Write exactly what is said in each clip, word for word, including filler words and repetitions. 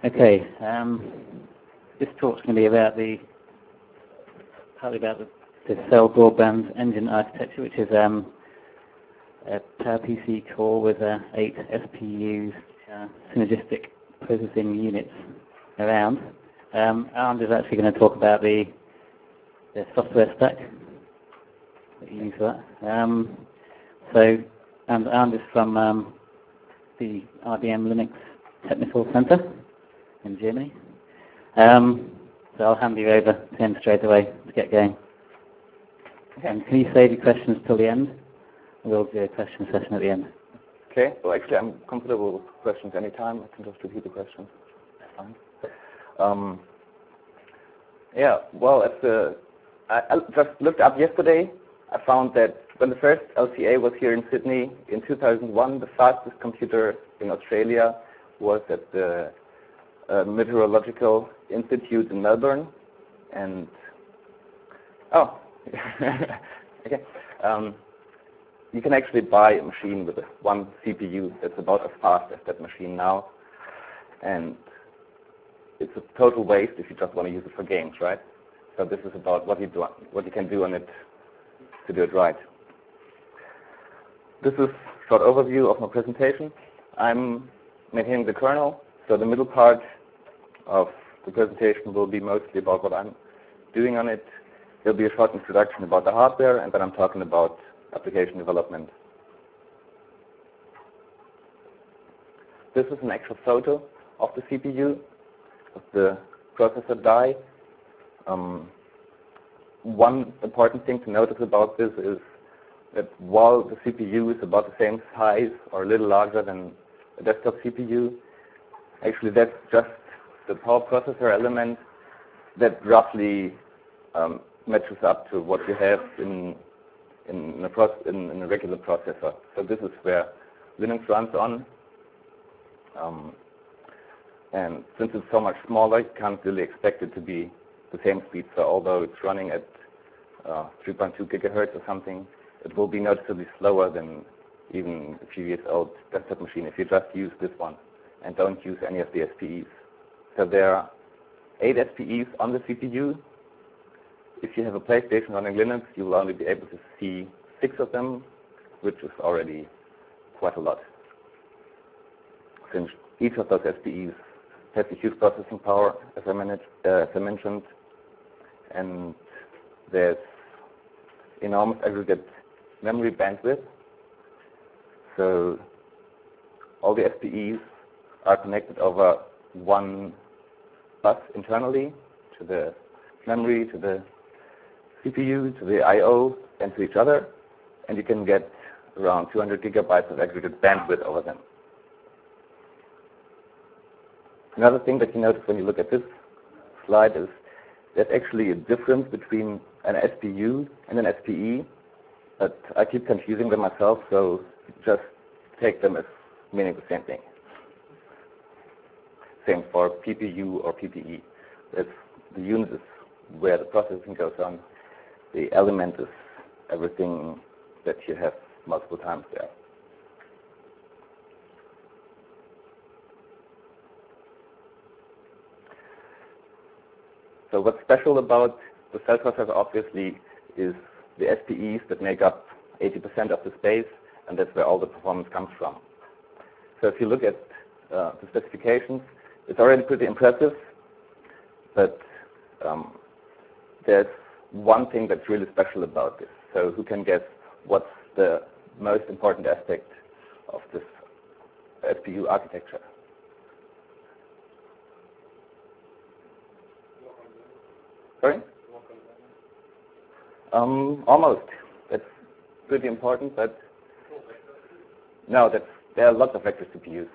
Okay, um, this talk's going to be about the, partly about the, the cell broadband engine architecture, which is um, a PowerPC core with uh, eight S P Us, uh, synergistic processing units around. Um, Arnd is actually going to talk about the, the software stack that you use for that. Um, so, and Arnd is from um, the I B M Linux Technical Center in Germany. Um, so I'll hand you over to him straight away to get going. Okay. And can you save your questions till the end? We'll do a question session at the end. Okay. Well, actually, I'm comfortable with questions anytime. I can just repeat the questions. That's fine. Um, yeah. Well, at the I, I just looked up yesterday. I found that when the first L C A was here in Sydney in two thousand one, the fastest computer in Australia was at the uh, Meteorological Institute in Melbourne. And oh, okay. Um, you can actually buy a machine with one C P U that's about as fast as that machine now, and it's a total waste if you just want to use it for games, right? So this is about what you do, what you can do on it to do it right. This is a short overview of my presentation. I'm maintaining the kernel, so the middle part of the presentation will be mostly about what I'm doing on it. There'll be a short introduction about the hardware, and then I'm talking about application development. This is an actual photo of the C P U, of the processor die. Um, one important thing to notice about this is that while the C P U is about the same size or a little larger than a desktop C P U, actually that's just the power processor element that roughly um, matches up to what you have in in a, proce in, in a regular processor. So this is where Linux runs on. Um, and since it's so much smaller, you can't really expect it to be the same speed. So although it's running at uh, three point two gigahertz or something, it will be noticeably slower than even a few years old desktop machine if you just use this one and don't use any of the S P Es. So there are eight S P Es on the C P U. If you have a PlayStation running Linux, you will only be able to see six of them, which is already quite a lot. Since each of those S P Es has a huge processing power, as I, managed, uh, as I mentioned, and there's enormous aggregate memory bandwidth. So all the S P Es are connected over one bus internally to the memory, to the C P U, to the I O, and to each other, and you can get around two hundred gigabytes of aggregate bandwidth over them. Another thing that you notice when you look at this slide is there's actually a difference between an S P U and an S P E, but I keep confusing them myself, so just take them as meaning the same thing. Same for P P U or P P E. It's the unit is where the processing goes on. The element is everything that you have multiple times there. So what's special about the cell processor, obviously, is the S P Es that make up eighty percent of the space, and that's where all the performance comes from. So if you look at uh, the specifications, it's already pretty impressive, but um, there's one thing that's really special about this. So who can guess what's the most important aspect of this S P U architecture? Sorry? Um, almost. That's pretty important, but no, that's, there are lots of vector C P Us.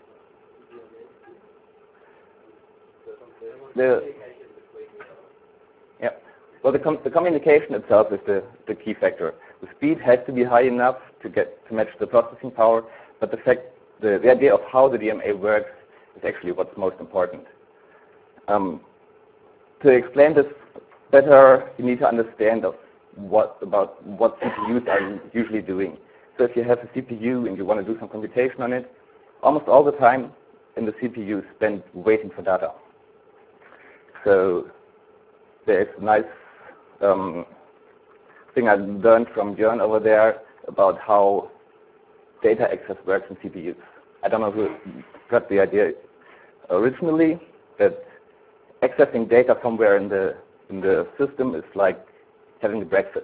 The, yeah. Well, the, com the communication itself is the, the key factor. The speed has to be high enough to get to match the processing power, but the fact, the, the idea of how the D M A works is actually what's most important. Um, to explain this better, you need to understand of what about what C P Us are usually doing. So if you have a C P U and you want to do some computation on it, almost all the time in the C P U spent waiting for data. So there is a nice um, thing I learned from Björn over there about how data access works in C P Us. I don't know who got the idea originally that accessing data somewhere in the in the system is like having a breakfast.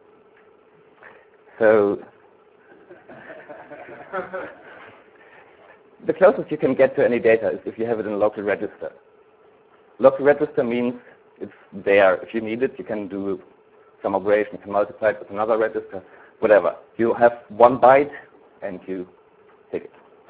So the closest you can get to any data is if you have it in a local register. Local register means it's there. If you need it, you can do some operation, you can multiply it with another register, whatever. You have one byte and you take it.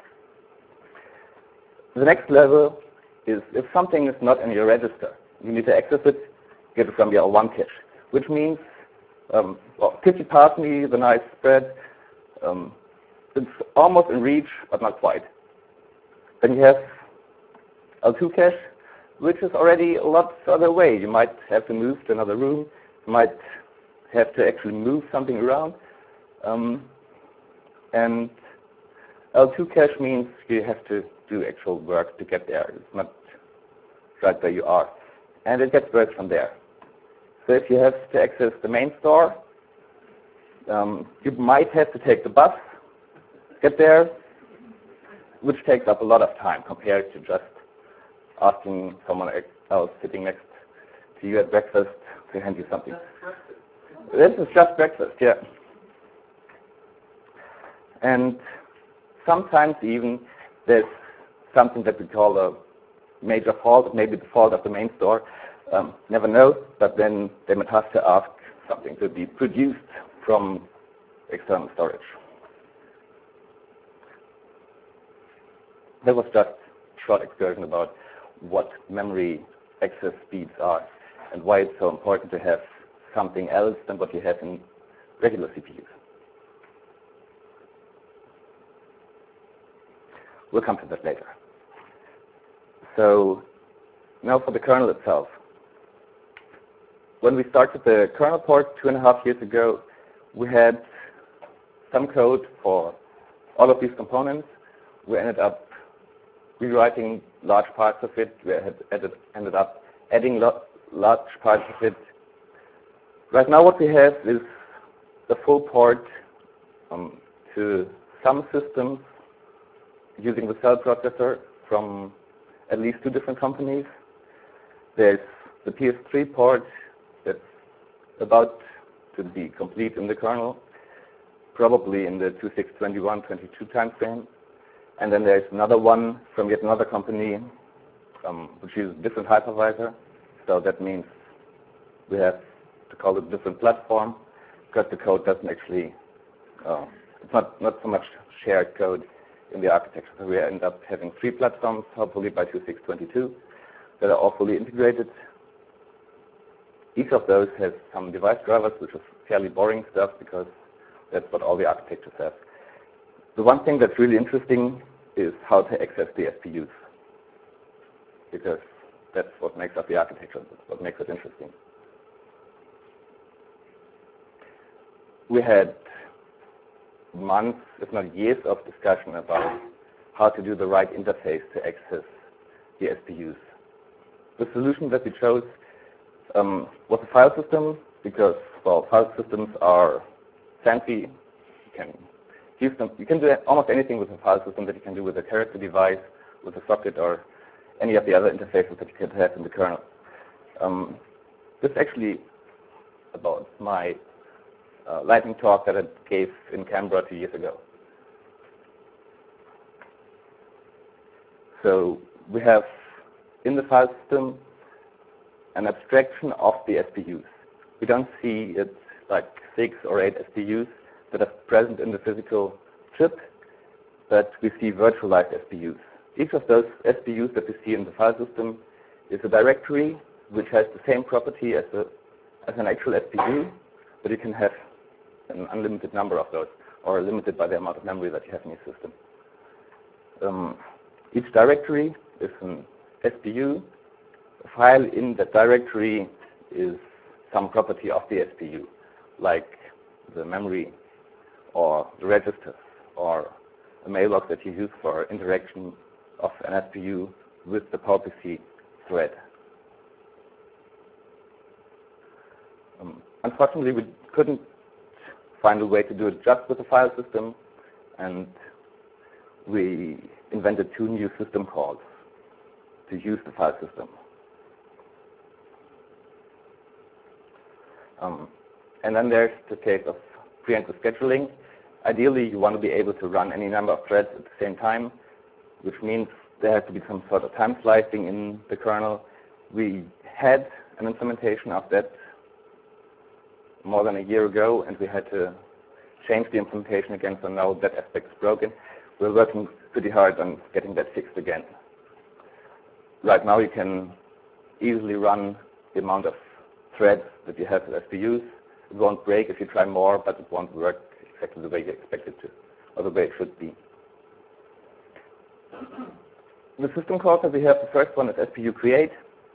The next level is if something is not in your register, you need to access it, get it from your L one cache, which means, um, well, could you pass me the nice spread? Um, it's almost in reach, but not quite. Then you have L two cache, which is already a lot further away. You might have to move to another room. You might have to actually move something around. Um, and L two cache means you have to do actual work to get there. It's not right where you are. And it gets worse from there. So if you have to access the main store, um, you might have to take the bus, get there, which takes up a lot of time compared to just asking someone else sitting next to you at breakfast to hand you something. This is just breakfast, yeah. And sometimes even there's something that we call a major fault, maybe the fault of the main store. Um, never know, but then they might have to ask something to be produced from external storage. That was just a short excursion about what memory access speeds are and why it's so important to have something else than what you have in regular C P Us. We'll come to that later. So now for the kernel itself. When we started the kernel port two and a half years ago, we had some code for all of these components. We ended up rewriting large parts of it. We had added, ended up adding lo large parts of it. Right now what we have is the full port um, to some systems using the cell processor from at least two different companies. There's the P S three port that's about to be complete in the kernel, probably in the two six twenty-one twenty-two timeframe. And then there's another one from yet another company, um, which uses a different hypervisor. So that means we have to call it a different platform, because the code doesn't actually, uh, it's not, not so much shared code in the architecture. So we end up having three platforms, hopefully by two six twenty-two, that are all fully integrated. Each of those has some device drivers, which is fairly boring stuff, because that's what all the architectures have. The one thing that's really interesting is how to access the S P Us, because that's what makes up the architecture, that's what makes it interesting. We had months, if not years, of discussion about how to do the right interface to access the S P Us. The solution that we chose um, was a file system, because, well, file systems are fancy. You can use them. You can do almost anything with a file system that you can do with a character device, with a socket, or any of the other interfaces that you could have in the kernel. Um, this is actually about my uh, lightning talk that I gave in Canberra two years ago. So we have in the file system an abstraction of the S P Us. We don't see it like six or eight S P Us that are present in the physical chip, but we see virtualized S P Us. Each of those S P Us that we see in the file system is a directory which has the same property as, a, as an actual S P U, but you can have an unlimited number of those, or limited by the amount of memory that you have in your system. Um, each directory is an S P U. A file in that directory is some property of the S P U, like the memory or the registers or a mailbox that you use for interaction of an S P U with the PowerPC thread. Um, unfortunately, we couldn't find a way to do it just with the file system, and we invented two new system calls to use the file system. Um, and then there's the case of preemptive scheduling. Ideally, you want to be able to run any number of threads at the same time, which means there has to be some sort of time slicing in the kernel. We had an implementation of that more than a year ago, and we had to change the implementation again, so now that aspect is broken. We're working pretty hard on getting that fixed again. Right now, you can easily run the amount of threads that you have with S P Us. It won't break if you try more, but it won't work exactly the way you expect it to, or the way it should be. The system calls that we have, the first one is S P U create.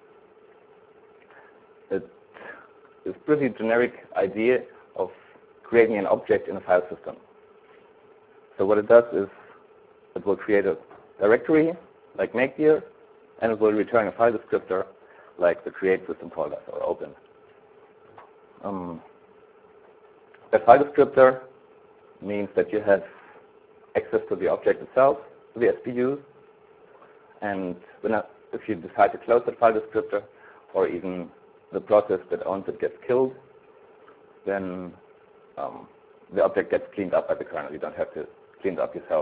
It is a pretty generic idea of creating an object in a file system. So what it does is it will create a directory like make here, and it will return a file descriptor like the create system call does or open. Um, that file descriptor means that you have access to the object itself, to the S P U, and when a, if you decide to close that file descriptor, or even the process that owns it gets killed, then um, the object gets cleaned up by the kernel. You don't have to clean it up yourself.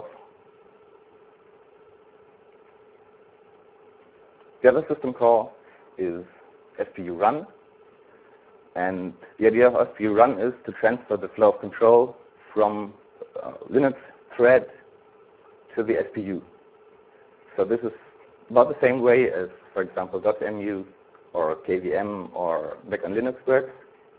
The other system call is S P U run. And the idea of S P U run is to transfer the flow of control from uh, Linux thread to the S P U. So this is about the same way as, for example, .mu or K V M or Mac on Linux works.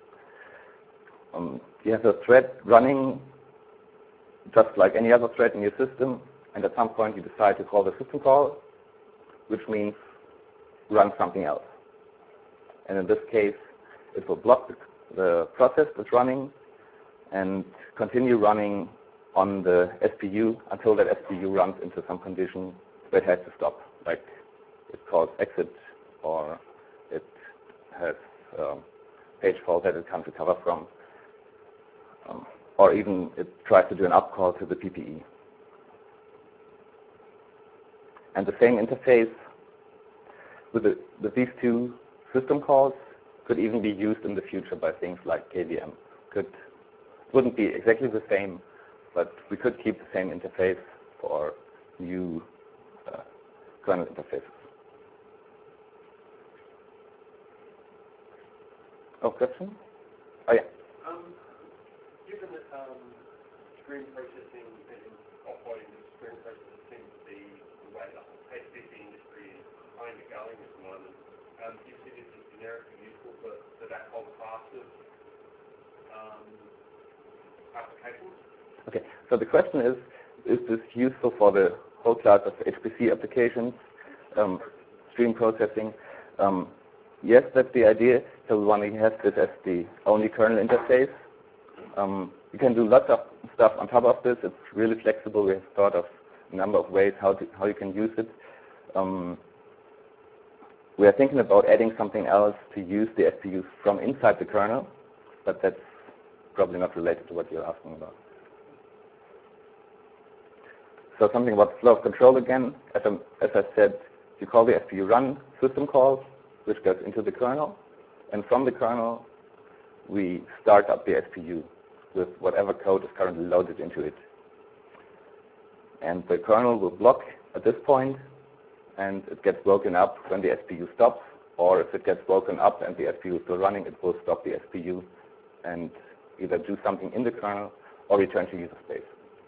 Um, you have a thread running just like any other thread in your system, and at some point you decide to call the system call, which means run something else. And in this case, it will block the, the process that's running and continue running on the S P U until that S P U runs into some condition where it has to stop, like it calls exit, or it has um, page fault that it can't recover from, um, or even it tries to do an up call to the P P E. And the same interface with, the, with these two system calls could even be used in the future by things like K V M. Could wouldn't be exactly the same, but we could keep the same interface for new uh, kernel interfaces. Oh, question? Oh, yeah. Um, given that um, stream processing and offloading of stream processing seems to be the way the whole H P C industry is kind of going at the moment, um, do you see this as generically useful for, for that whole class of um, applications? Okay, so the question is, is this useful for the whole class of H P C applications, um, stream processing? Um, yes, that's the idea. So we want to have this as the only kernel interface. Um, you can do lots of stuff on top of this. It's really flexible. We have thought of a number of ways how to, how you can use it. Um, we are thinking about adding something else to use the S P Us from inside the kernel, but that's probably not related to what you're asking about. So something about flow of control again. As, I, as I said, you call the S P U run system calls, which goes into the kernel. And from the kernel, we start up the S P U with whatever code is currently loaded into it. And the kernel will block at this point, and it gets woken up when the S P U stops. Or if it gets woken up and the S P U is still running, it will stop the S P U and either do something in the kernel or return to user space.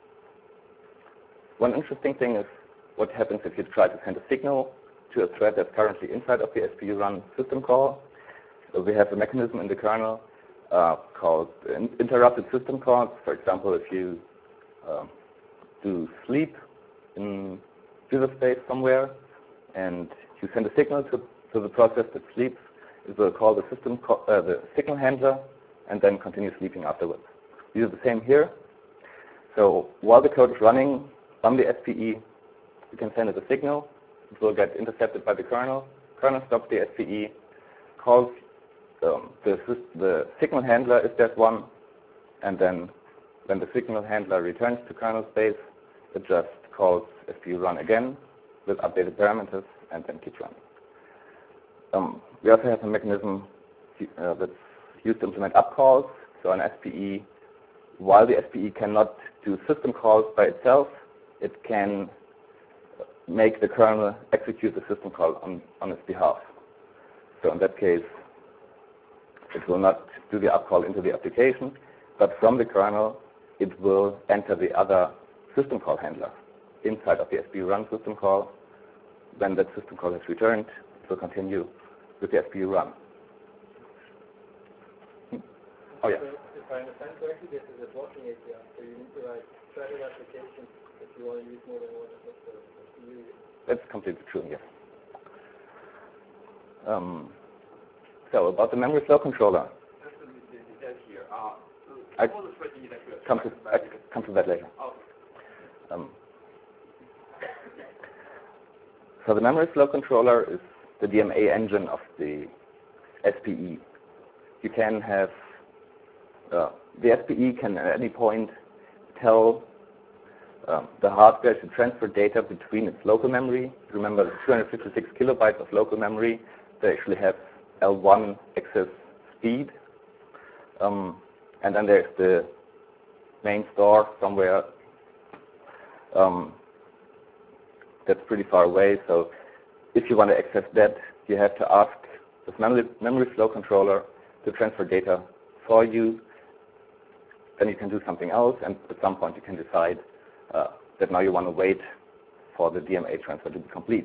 One interesting thing is what happens if you try to send a signal to a thread that's currently inside of the S P U run system call. So we have a mechanism in the kernel uh, called interrupted system calls. For example, if you uh, do sleep in user space somewhere and you send a signal to, to the process that sleeps, it will call the system call, uh, the signal handler and then continue sleeping afterwards. We do the same here. So while the code is running on the S P E, you can send it a signal. It will get intercepted by the kernel. Kernel stops the S P E, calls um, the, the signal handler if there's one, and then when the signal handler returns to kernel space, it just calls S P U run again with updated parameters and then keeps running. Um, we also have a mechanism uh, that's used to implement upcalls. So an S P E, while the S P E cannot do system calls by itself, it can make the kernel execute the system call on, on its behalf. So in that case, it will not do the upcall into the application, but from the kernel, it will enter the other system call handler inside of the S P U run system call. When that system call has returned, it will continue with the S P U run. Hmm. Oh yeah. So if I understand correctly, this is a blocking A P I, so you need to write several applications if you want to use more than one of the S P U. That's completely true, yes. Um, so about the memory flow controller. Here. Uh, I come to, I come to that later. Oh. Um, so the memory flow controller is the D M A engine of the S P E. You can have, uh, the S P E can at any point tell um, the hardware to transfer data between its local memory. Remember the two hundred fifty-six kilobytes of local memory, they actually have L one access speed. Um, and then there's the main store somewhere um, that's pretty far away. So if you want to access that, you have to ask this memory, memory flow controller to transfer data for you. Then you can do something else, and at some point you can decide uh, that now you want to wait for the D M A transfer to be complete.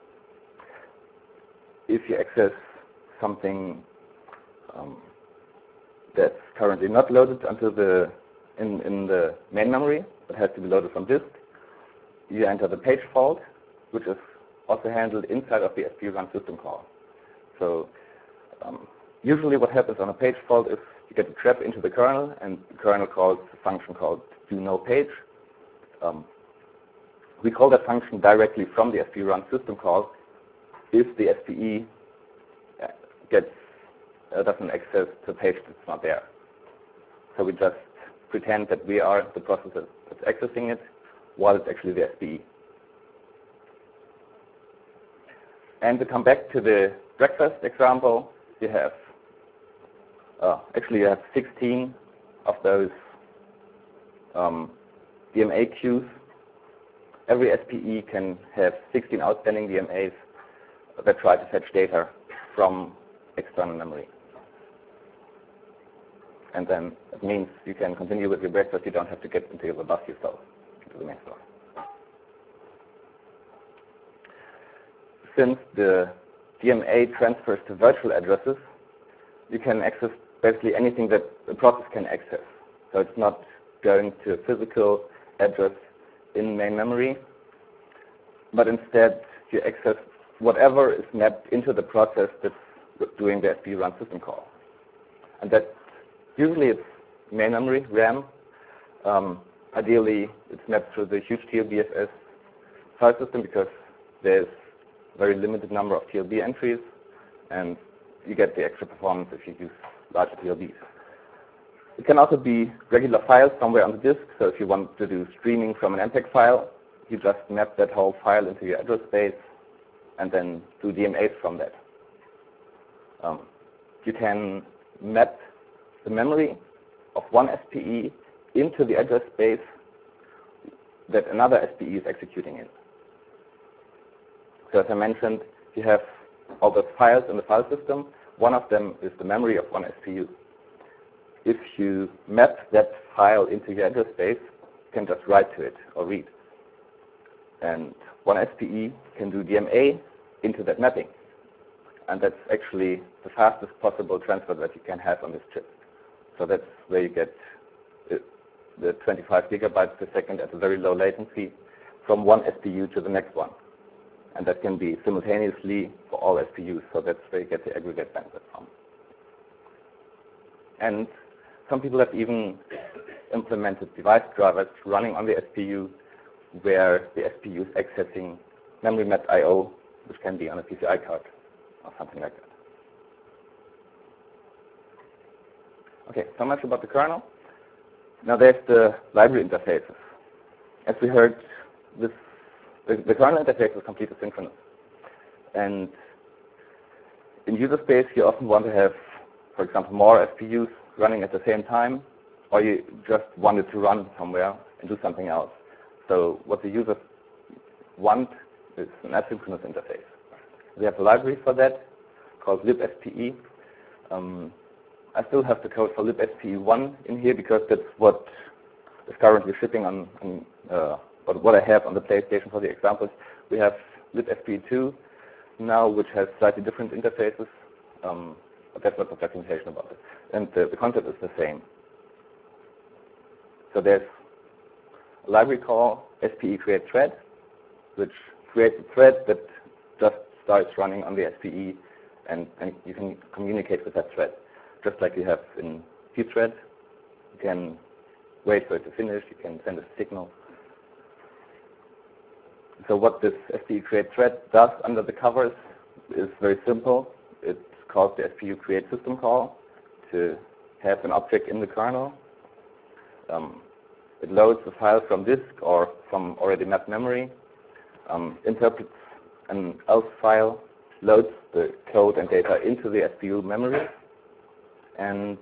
If you access something um, that's currently not loaded onto the in, in the main memory, but has to be loaded from disk, you enter the page fault, which is also handled inside of the S P U run system call. So um, usually what happens on a page fault is you get a trap into the kernel, and the kernel calls a function called do no page. Um, we call that function directly from the S P U run system call if the S P E gets uh, doesn't access to a page that's not there. So we just pretend that we are the processor that's accessing it, while it's actually the S P E. And to come back to the breakfast example, you have uh, actually you have sixteen of those um, D M A queues. Every S P E can have sixteen outstanding D M As that try to fetch data from external memory. And then it means you can continue with your breakfast. You don't have to get into the bus yourself, into the main store. Since the D M A transfers to virtual addresses, you can access basically anything that the process can access. So it's not going to a physical address in main memory, but instead you access whatever is mapped into the process that's doing the S P U run system call. And that usually it's main memory, RAM. Um, ideally, it's mapped through the huge T L B F S file system because there's a very limited number of T L B entries, and you get the extra performance if you use larger T L Bs. It can also be regular files somewhere on the disk. So if you want to do streaming from an M P E G file, you just map that whole file into your address space and then do D M As from that. Um, you can map the memory of one S P E into the address space that another S P E is executing in. So as I mentioned, you have all those files in the file system. One of them is the memory of one S P U. If you map that file into your address space, you can just write to it or read. And one S P E can do D M A into that mapping. And that's actually the fastest possible transfer that you can have on this chip. So that's where you get the twenty-five gigabytes per second at a very low latency from one S P U to the next one. And that can be simultaneously for all S P Us. So that's where you get the aggregate bandwidth from. And some people have even implemented device drivers running on the S P U where the S P U is accessing memory mapped I O, which can be on a P C I card or something like that. Okay, so much about the kernel. Now there's the library interfaces. As we heard, this, the, the kernel interface is completely synchronous. And in user space, you often want to have, for example, more S P Us running at the same time, or you just want it to run somewhere and do something else. So what the users want is an asynchronous interface. We have a library for that called libspe. Um, I still have the code for libspe one in here because that's what is currently shipping on, on uh, what, what I have on the PlayStation for the examples. We have libspe two now, which has slightly different interfaces, um, but that's not the documentation about it. And the, the concept is the same. So there's a library call spe create thread, which creates a thread that just starts running on the S P E, and, and you can communicate with that thread. Just like you have in pthread, you can wait for it to finish, you can send a signal. So what this spe create thread does under the covers is very simple. It's called the spu create system call to have an object in the kernel. Um, it loads a file from disk or from already mapped memory, um, interprets an else file, loads the code and data into the S P U memory, and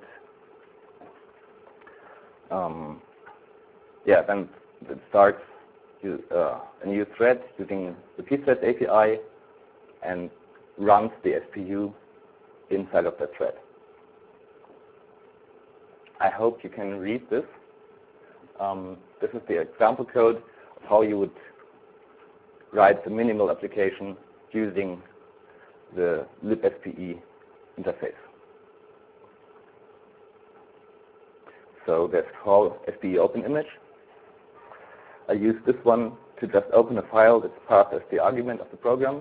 um, yeah, then it starts to, uh, a new thread using the pthread A P I and runs the S P U inside of that thread. I hope you can read this. Um, this is the example code of how you would write the minimal application using the libspe interface. So there's call spe open image. I use this one to just open a file that's passed as the argument of the program.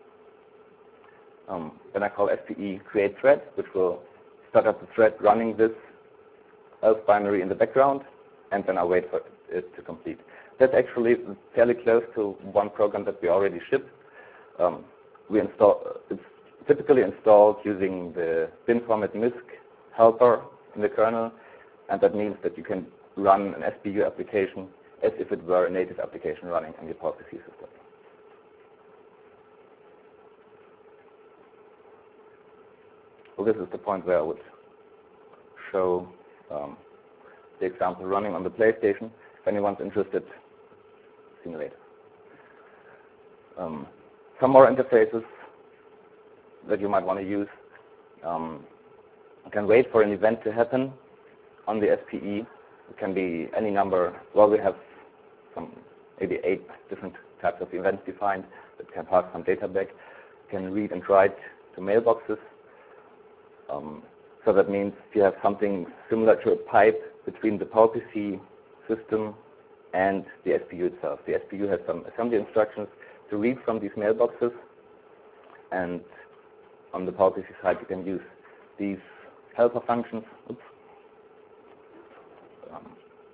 Um, then I call spe create thread, which will start up the thread running this else binary in the background, and then I wait for it to complete. That's actually fairly close to one program that we already ship. Um, we install, it's typically installed using the bin format misc helper in the kernel, and that means that you can run an S P U application as if it were a native application running on your PowerPC system. So this is the point where I would show um, the example running on the PlayStation. If anyone's interested, see me later. Um, some more interfaces that you might want to use. Um, you can wait for an event to happen on the S P E. It can be any number. Well, we have some maybe eight different types of events defined that can pass some data back. You can read and write to mailboxes. Um, so that means you have something similar to a pipe between the PowerPC system and the S P U itself. The S P U has some assembly instructions to read from these mailboxes, and on the PowerPC side you can use these helper functions, oops, um,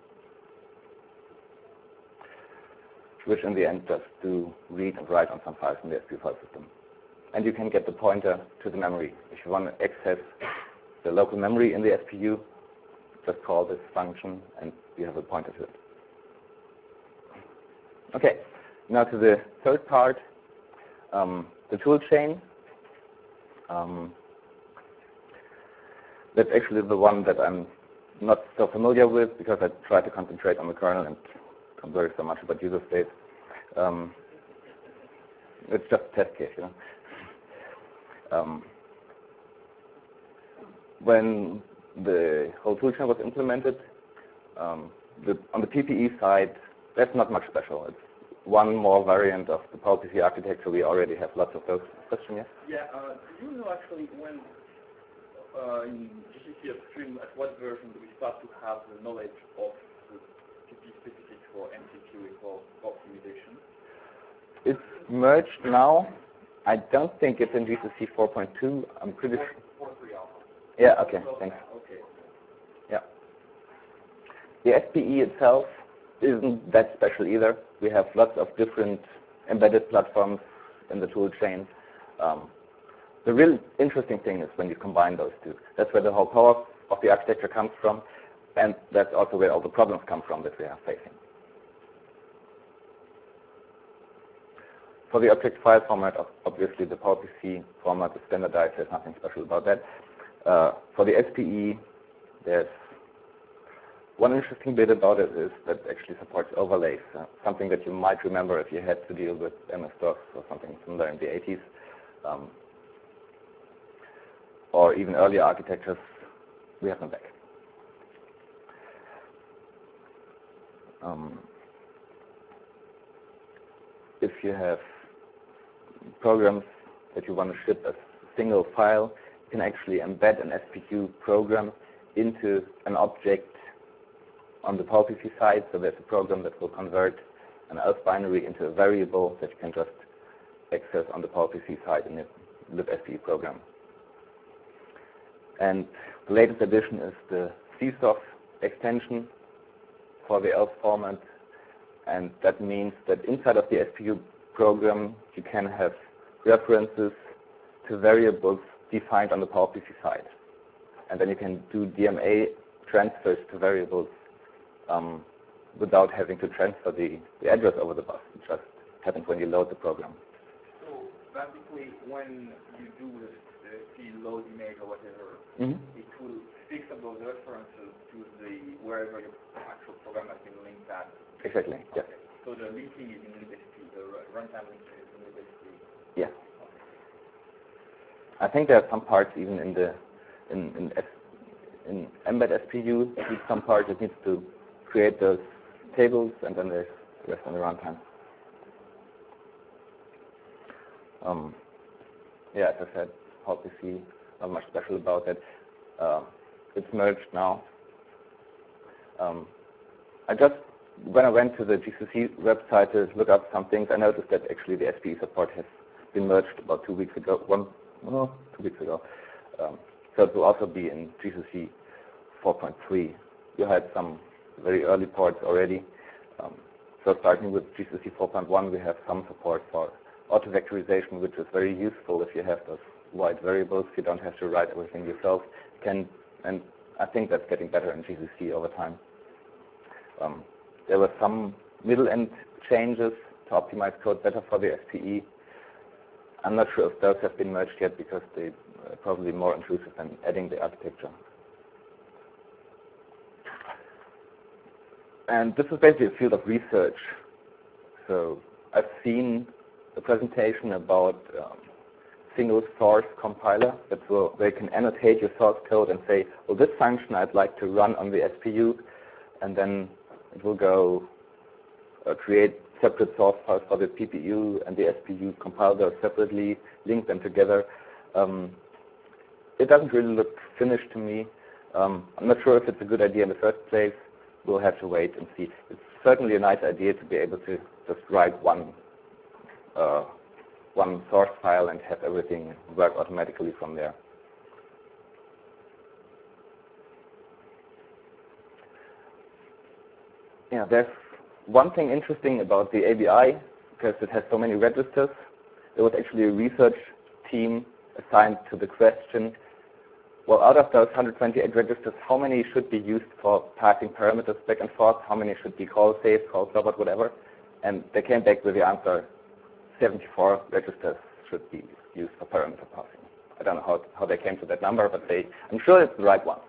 which in the end just do read and write on some files in the S P U file system. And you can get the pointer to the memory. If you want to access the local memory in the S P U, just call this function and you have a pointer to it. Okay, now to the third part, um, the tool chain. Um, that's actually the one that I'm not so familiar with because I try to concentrate on the kernel and don't worry so much about user space. Um, it's just a test case, you know. Um, when the whole toolchain was implemented, um, the, on the P P E side, that's not much special. It's one more variant of the PowerPC architecture. We already have lots of those. Question, yes? Yeah, uh, do you know actually when uh, in G C C upstream, at what version do we start to have the knowledge of the P P specific for M C Q for optimization? It's merged now. I don't think it's in G C C four point two. I'm pretty sure. four point three alpha. Yeah, okay, thanks. Okay. Yeah. The S P E itself isn't that special either. We have lots of different embedded platforms in the tool chain. Um, the real interesting thing is when you combine those two. That's where the whole power of the architecture comes from, and that's also where all the problems come from that we are facing. For the object file format, obviously the PowerPC format is standardized. There's nothing special about that. Uh, for the S P E, there's one interesting bit about it is that it actually supports overlays, uh, something that you might remember if you had to deal with M S DOS or something similar in the eighties, um, or even earlier architectures. We have them back. Um, if you have programs that you want to ship as a single file, you can actually embed an S P Q program into an object on the PowerPC side. So there's a program that will convert an ELF binary into a variable that you can just access on the PowerPC side in the libSPE program. And the latest addition is the C S O F extension for the ELF format, and that means that inside of the S P U program you can have references to variables defined on the PowerPC side, and then you can do D M A transfers to variables um, without having to transfer the, the address over the bus. It just happens when you load the program. So basically, when you do the, the C load image or whatever, mm-hmm. it will fix up those references to the wherever your actual program has been linked at. Exactly. Yeah. Okay. So the linking is in libSPE, the runtime linking is in libSPE. Yeah. Okay. I think there are some parts even in the in in, S, in Mbed S P U. There's some parts that needs to create those tables, and then there's the rest on the runtime. Um, yeah, as I said, PowerPC, not much special about it. Uh, it's merged now. Um, I just, when I went to the G C C website to look up some things, I noticed that actually the S P E support has been merged about two weeks ago. One, oh, two weeks ago. Um, so it will also be in G C C four point three. You had some very early ports already. Um, so starting with G C C four point one, we have some support for auto-vectorization, which is very useful if you have those wide variables. You don't have to write everything yourself. You can, and I think that's getting better in G C C over time. Um, there were some middle-end changes to optimize code better for the S P E. I'm not sure if those have been merged yet because they're probably more intrusive than adding the architecture. And this is basically a field of research. So I've seen a presentation about um, single source compiler that will, where you can annotate your source code and say, well, this function I'd like to run on the S P U, and then it will go uh, create separate source files for the P P U and the S P U, compile those separately, link them together. Um, it doesn't really look finished to me. Um, I'm not sure if it's a good idea in the first place. We'll have to wait and see. It's certainly a nice idea to be able to just write one uh, one source file and have everything work automatically from there. Yeah, there's one thing interesting about the A B I, because it has so many registers. There was actually a research team assigned to the question, well, out of those one hundred twenty-eight registers, how many should be used for passing parameters back and forth? How many should be call safe, call stop, whatever? And they came back with the answer, seventy-four registers should be used for parameter passing. I don't know how, how they came to that number, but they, I'm sure it's the right one.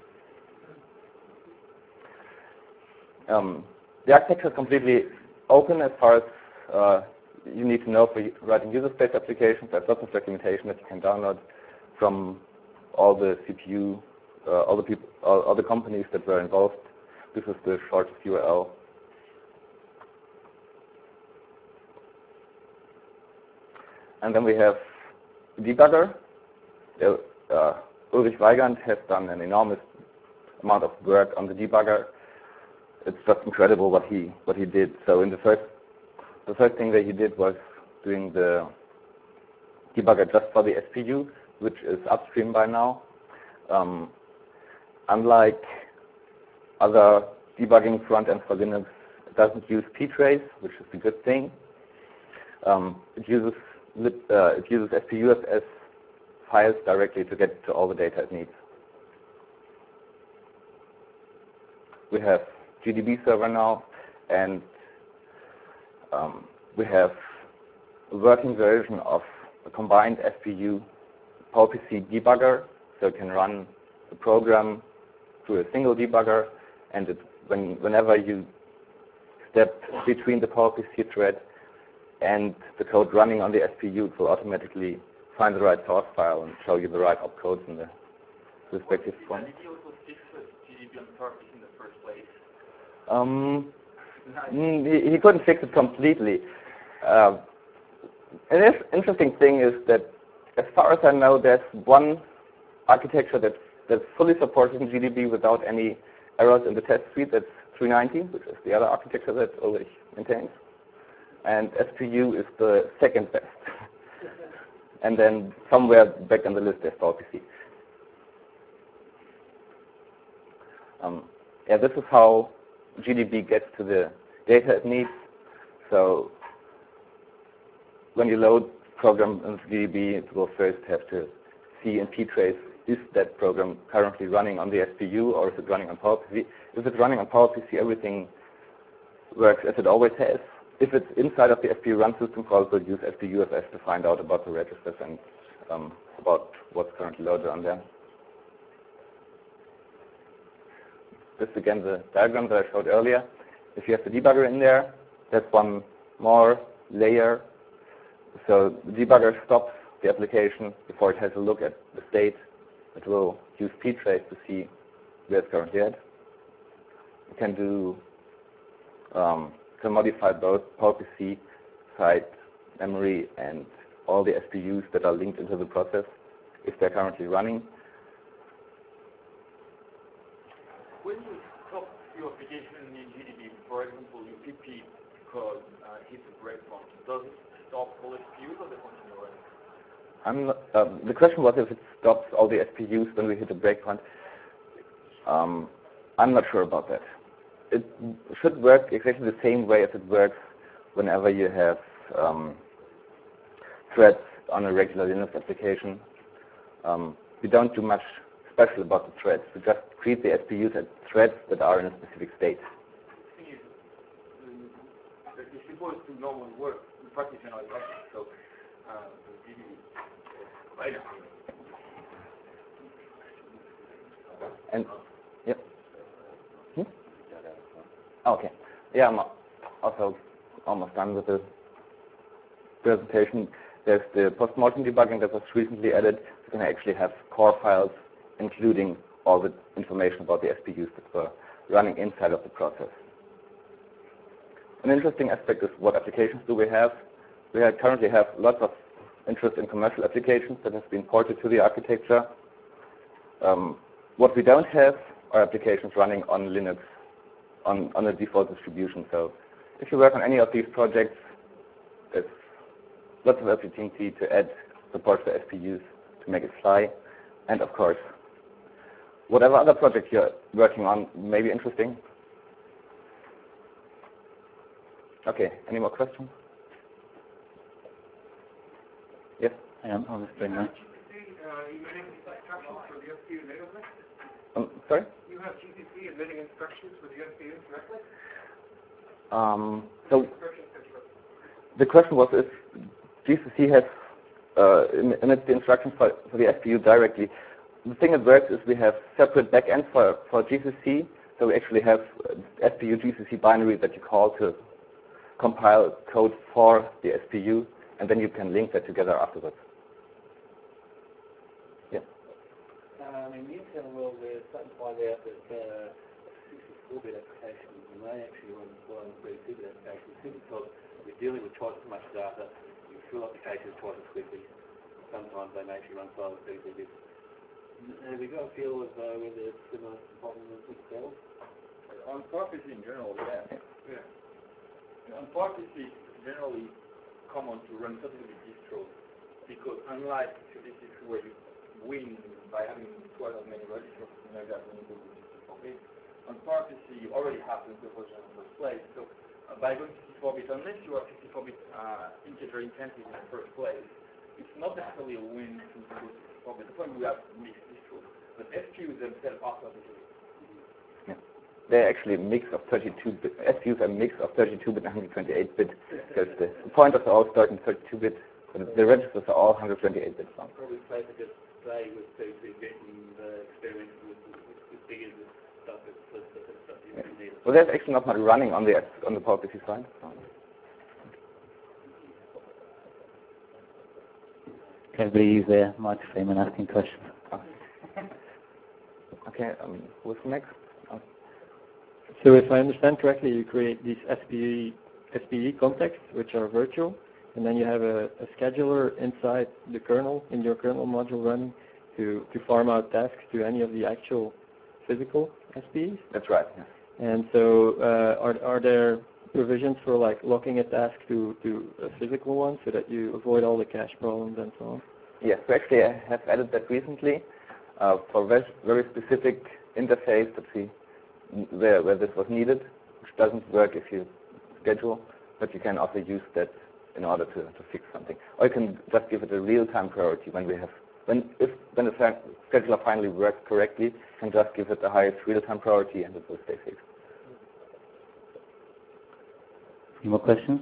Um, the architecture is completely open as far as uh, you need to know for writing user space applications. There's lots of documentation that you can download from all the C P U, uh, all the people, all, all the companies that were involved. This is the shortest U R L. And then we have debugger. Uh, Ulrich Weigand has done an enormous amount of work on the debugger. It's just incredible what he what he did. So in the first the first thing that he did was doing the debugger just for the S P U, which is upstream by now. Um, unlike other debugging front ends for Linux, doesn't use ptrace, which is a good thing. Um, it uses uh, it uses S P U F S files directly to get to all the data it needs. We have G D B server now, and um, we have a working version of a combined S P U PowerPC debugger, so it can run the program through a single debugger, and it, when, whenever you step between the PowerPC thread and the code running on the S P U, it will automatically find the right source file and show you the right opcodes in the respective font. Did you also fix G D B on purpose in the first place? Um, he, he couldn't fix it completely. Uh, an interesting thing is that, as far as I know, there's one architecture that's, that's fully supported in G D B without any errors in the test suite. That's three ninety, which is the other architecture that Ulrich maintains. And S P U is the second best. And then somewhere back on the list there's PowerPC. Um, yeah, this is how G D B gets to the data it needs. So when you load program into G D B, it will first have to see in ptrace, is that program currently running on the S P U or is it running on PowerPC? If it's running on PowerPC, everything works as it always has. If it's inside of the S P U run system call, we'll use S P U F S to find out about the registers and um, about what's currently loaded on there. This is again the diagram that I showed earlier. If you have the debugger in there, that's one more layer. So the debugger stops the application before it has a look at the state. It will use ptrace to see where it's currently at. It can do um, can modify both PowerPC site memory and all the S P Us that are linked into the process if they're currently running. When you stop your application in G D B, for example, your P P code uh, hits a breakpoint, does it stop all S P Us or does it continue running? I'm not, uh, the question was if it stops all the S P Us when we hit a breakpoint. Um, I'm not sure about that. It should work exactly the same way as it works whenever you have um, threads on a regular Linux application. Um, we don't do much special about the threads. We just treat the S P Us as threads that are in a specific state. The thing is, um, that it's supposed to normally work. In practice, you know, it doesn't. So, uh, the G D B is quite a And, yep. Hmm? Okay. Yeah, I'm also almost done with the presentation. There's the post-mortem debugging that was recently added. You can actually have core files including all the information about the S P Us that were running inside of the process. An interesting aspect is what applications do we have. We have currently have lots of interest in commercial applications that have been ported to the architecture. Um, what we don't have are applications running on Linux on, on a default distribution. So if you work on any of these projects, there's lots of opportunity to add support for S P Us to make it fly. And of course, whatever other project you're working on may be interesting. Okay, any more questions? Yes? Hang on, I'll just bring that. Um, sorry? You have G C C embedding instructions for the S P U directly? Um, so the question was if G C C has uh, emits the instructions for, for the S P U directly. The thing that works is we have separate backends for, for G C C. So we actually have S P U G C C binary that you call to compile code for the S P U, and then you can link that together afterwards. Yeah. Um, in the Intel world, we're starting to find out that uh, sixty-four bit applications may actually run flying thirty-two bit applications simply because we're dealing with twice as much data. We fill up the caches twice as quickly. Sometimes they may actually run flying thirty-two bits. Have we got a feel of uh, whether it's similar problem with Intel? On PowerPC in general, yeah. yeah. yeah. On PowerPC, it's generally common to run totally distros because unlike G C C where you win by having twice as many registers, you know that when you go to G C C. Okay. On PowerPC, you already have the version in the first place, so uh, by going sixty-four bit, unless you are sixty-four bit uh, integer intensive in the first place, it's not necessarily a win to go sixty-four bit. The point we have mixed is true. But S P Us themselves are thirty-two bit. Yeah. They're actually a mix of thirty-two bit. S P Us are a mix of thirty-two bit and one hundred twenty-eight bit. Because the, the pointers are all starting thirty-two bit, but the registers are all one hundred twenty-eight bit long. Probably safe to just say with Susie getting the experience with, with, with figures and stuff, it's the stuff you Yeah. really need. Well, there's actually not much running on the on the PowerPC side. Everybody use their microphone when asking questions. Okay, um, who's next? Oh, So if I understand correctly, you create these S P E, S P E contexts, which are virtual, and then you have a, a scheduler inside the kernel, in your kernel module running, to, to farm out tasks to any of the actual physical S P Es. that's right. Yeah. And so uh, are, are there provisions for like locking a task to, to a physical one so that you avoid all the cache problems and so on? Yes, so actually I have added that recently uh, for very, very specific interface that we, where, where this was needed, which doesn't work if you schedule, but you can also use that in order to, to fix something. Or you can just give it a real-time priority when we have, when if when the scheduler finally works correctly, you can just give it the highest real-time priority and it will stay fixed. Any more questions?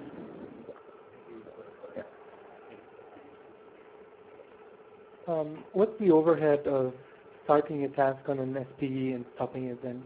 Um, what's the overhead of starting a task on an S P E and stopping it then?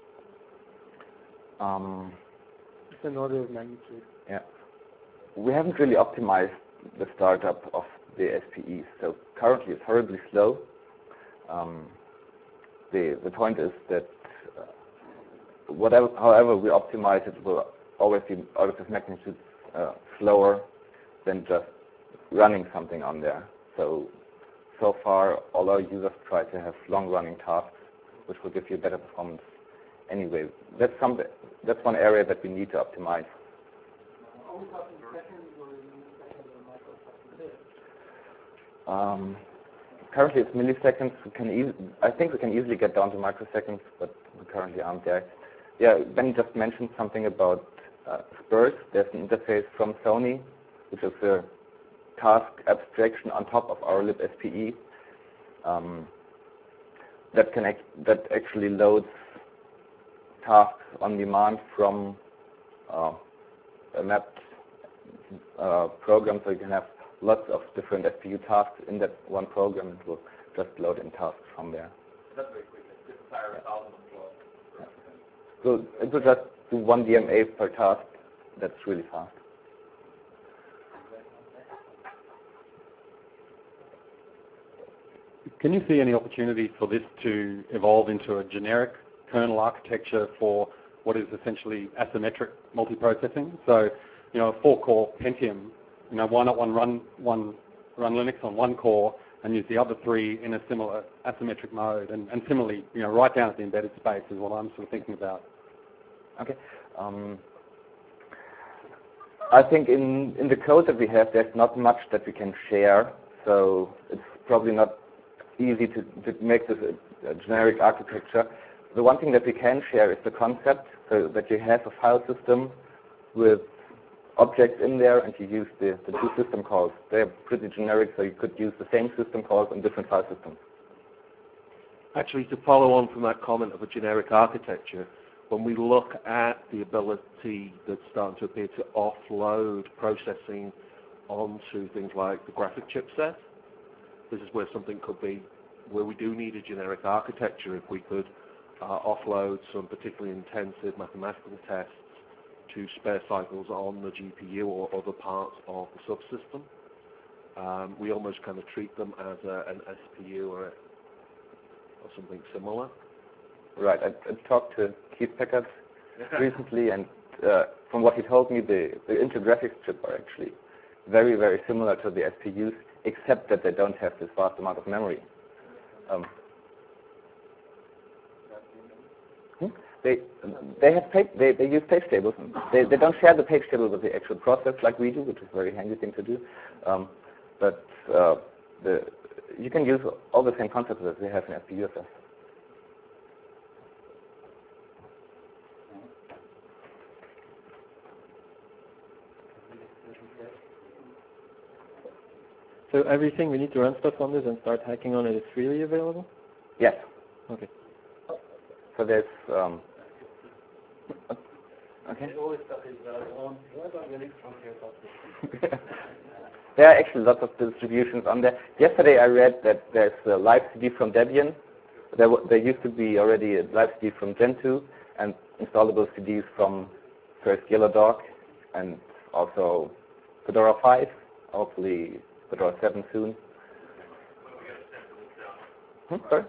Um, It's an order of magnitude. yeah. We haven't really optimized the startup of the S P Es, so currently it's horribly slow. Um, the the point is that uh, whatever, however we optimize it, will always be orders of magnitude uh, slower than just running something on there. So so far, all our users try to have long-running tasks, which will give you better performance. Anyway, that's some that's one area that we need to optimize. Are we talking seconds or milliseconds or microseconds? Um, currently, it's milliseconds. We can eas I think we can easily get down to microseconds, but we currently aren't there. Yeah, Ben just mentioned something about uh, Spurs. There's an interface from Sony, which is a task abstraction on top of our libSPE um, that can act that actually loads tasks on demand from uh, a mapped uh, program, so you can have lots of different S P U tasks in that one program. It will just load in tasks from there. That's very quick. Just fire a thousand floors. Yeah. So it will just do one D M A per task. That's really fast. Can you see any opportunity for this to evolve into a generic kernel architecture for what is essentially asymmetric multiprocessing? So, you know, a four-core Pentium, you know, why not one run one run Linux on one core and use the other three in a similar asymmetric mode? And, and similarly, you know, right down at the embedded space is what I'm sort of thinking about. Okay. Um, I think in, in the code that we have, there's not much that we can share, so it's probably not easy to, to make this a, a generic architecture. The one thing that we can share is the concept, so that you have a file system with objects in there and you use the, the two system calls. They're pretty generic, so you could use the same system calls on different file systems. Actually, to follow on from that comment of a generic architecture, when we look at the ability that's starting to appear to offload processing onto things like the graphic chipset, this is where something could be, where we do need a generic architecture if we could uh, offload some particularly intensive mathematical tests to spare cycles on the G P U or other parts of the subsystem. Um, we almost kind of treat them as a, an S P U or, a, or something similar. Right. I, I talked to Keith Packard recently, and uh, from what he told me, the, the intergraphics chips are actually very, very similar to the S P Us, except that they don't have this vast amount of memory. Um, hmm? They they have page, they they use page tables. They they don't share the page table with the actual process like we do, which is a very handy thing to do. Um, but uh, the you can use all the same concepts that we have in S P U F S. So everything we need to run stuff on this and start hacking on it is freely available? Yes. Okay. So there's um, okay. All this stuff is available on. Why don't we link from here? There are actually lots of distributions on there. Yesterday I read that there's a live C D from Debian. There, w there used to be already a live C D from Gentoo and installable C Ds from first Yellow Dog and also Fedora five, hopefully Fedora seven soon. Hmm, sorry?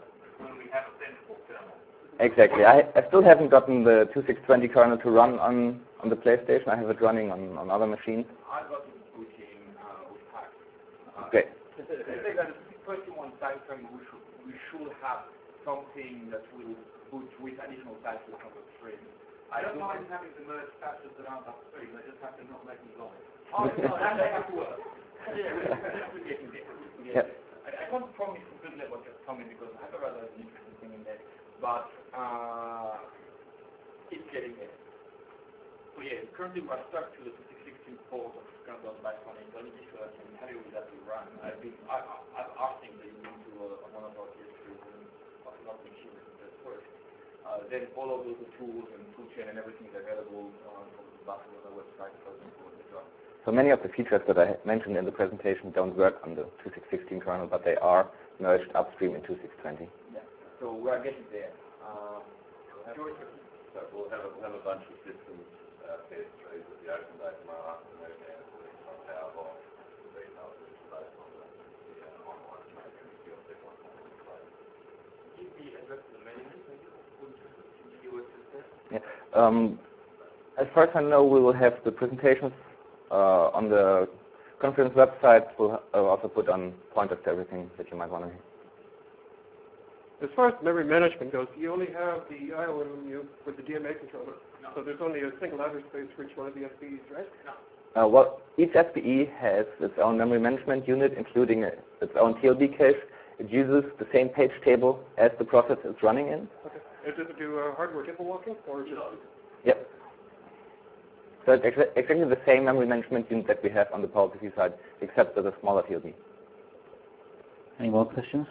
Exactly. I, I still haven't gotten the twenty-six twenty kernel to run on, on the PlayStation. I have it running on, on other machines. I've got the routine uh, with Pax. Uh, Great. I think that the thirty-one time frame we should, we should have something that will boot with additional patches on the stream. I don't mind having to merge patches that aren't upstream, they just have to not make me live. Oh, no, that they have to work. Yeah, we're getting there. Yep. I, I can't promise completely what is coming because I have a rather interesting thing in there, but uh, it's getting there. So yeah, currently we're stuck to the twenty sixteen port of kernel dot byte one, only so I can tell you that we run. I've been, I, I, I've asked him to into uh, one of our histories and not make sure that that works. Uh, then all of those tools and toolchain and everything is available uh, from the Barcelona website, for example, et cetera. So many of the features that I mentioned in the presentation don't work on the twenty-six sixteen kernel, but they are merged upstream in twenty-six twenty. Yeah. So we are getting there. Uh, we'll, have, so we'll, have a, we'll have a bunch of systems uh, based trays with the open data mark and those hands on PowerBox, the details which is based on the, the uh, online training and your big one. Give the address to the mailing list, maybe? Yeah. Um, as far as I know, we will have the presentations uh, on the conference website. We'll uh, also put on pointers to everything that you might want to hear. As far as memory management goes, you only have the I O M U with the D M A controller. No. So there's only a single address space for each one of the S P Es, right? No. Uh, well, each S P E has its own memory management unit, including its own T L B cache. It uses the same page table as the process it's running in. Okay. And does it do uh, hardware table walking, or just? Yep. So it's exa exactly the same memory management unit that we have on the PowerPC side, except with a smaller T L B. Any more questions?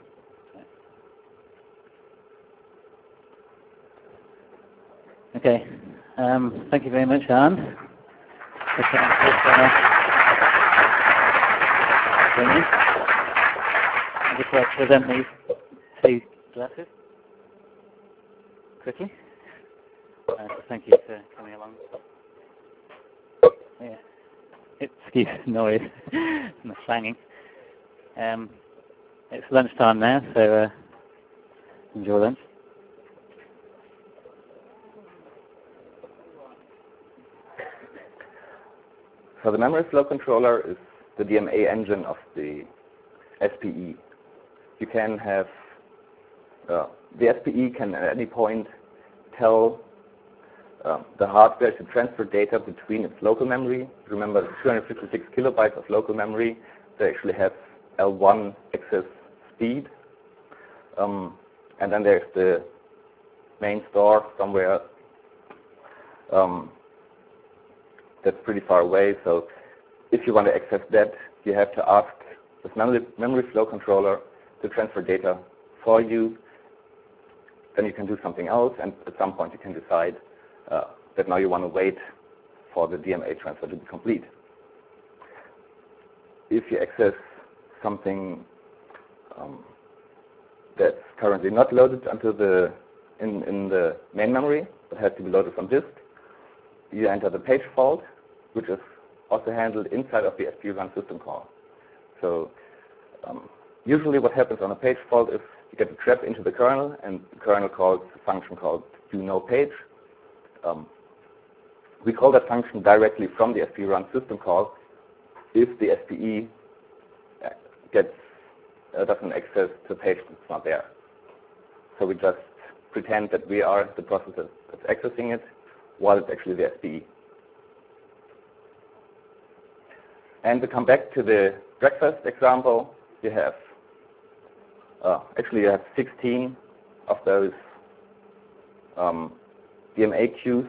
Okay. Um, thank you very much, Arne. I'd just like to present these two glasses quickly. Uh, so thank you for coming along. Yeah. Excuse the noise and the clanging. Um, it's lunchtime now, so uh, enjoy lunch. So the memory flow controller is the D M A engine of the S P E. You can have, uh, the S P E can at any point tell uh, the hardware to transfer data between its local memory. Remember, the two hundred fifty-six kilobytes of local memory, they actually have L one access speed. Um, and then there's the main store somewhere um, that's pretty far away. So if you want to access that, you have to ask this memory, memory flow controller to transfer data for you. Then you can do something else, and at some point you can decide uh, that now you want to wait for the D M A transfer to be complete. If you access something um, that's currently not loaded onto the in, in the main memory, but has to be loaded from disk, you enter the page fault, which is also handled inside of the S P run system call. So um, usually what happens on a page fault is you get a trap into the kernel, and the kernel calls a function called doNoPage. Um, we call that function directly from the S P run system call if the S P E gets uh, doesn't access to a page that's not there. So we just pretend that we are the processor that's accessing it, while it's actually the S P E. And to come back to the breakfast example, you have, uh, actually you have sixteen of those um, D M A queues.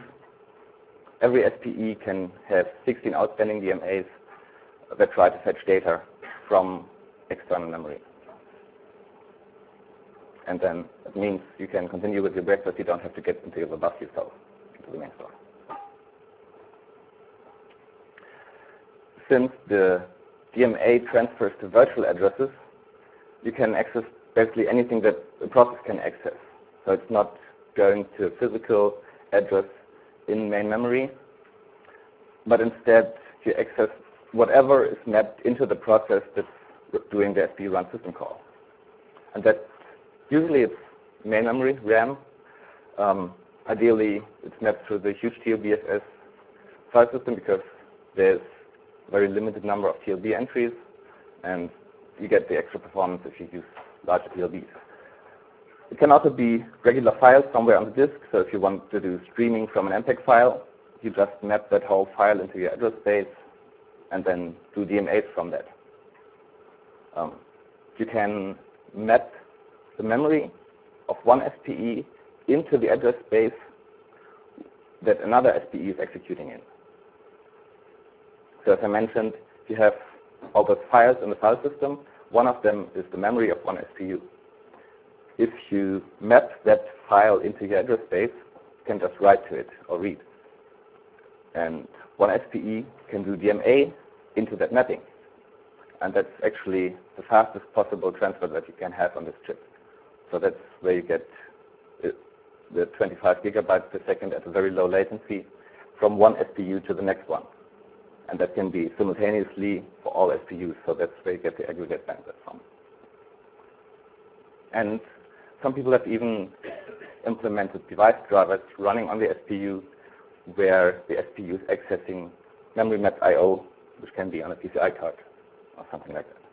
Every S P E can have sixteen outstanding D M As that try to fetch data from external memory. And then it means you can continue with your breakfast. You don't have to get into the bus yourself, into the main store. Since the D M A transfers to virtual addresses, you can access basically anything that the process can access. So it's not going to a physical address in main memory, but instead you access whatever is mapped into the process that's doing the S P U run system call. And that usually it's main memory, RAM. Um, ideally, it's mapped through the huge T L B F S file system because there's a very limited number of T L B entries, and you get the extra performance if you use larger T L Bs. It can also be regular files somewhere on the disk. So if you want to do streaming from an M P E G file, you just map that whole file into your address space and then do D M As from that. Um, you can map the memory of one S P E into the address space that another S P E is executing in. So as I mentioned, you have all those files in the file system. One of them is the memory of one S P U. If you map that file into your address space, you can just write to it or read. And one S P E can do D M A into that mapping. And that's actually the fastest possible transfer that you can have on this chip. So that's where you get the twenty-five gigabytes per second at a very low latency from one S P U to the next one. And that can be simultaneously for all S P Us, so that's where you get the aggregate bandwidth from. And some people have even implemented device drivers running on the S P U where the S P U is accessing memory mapped I O, which can be on a P C I card or something like that.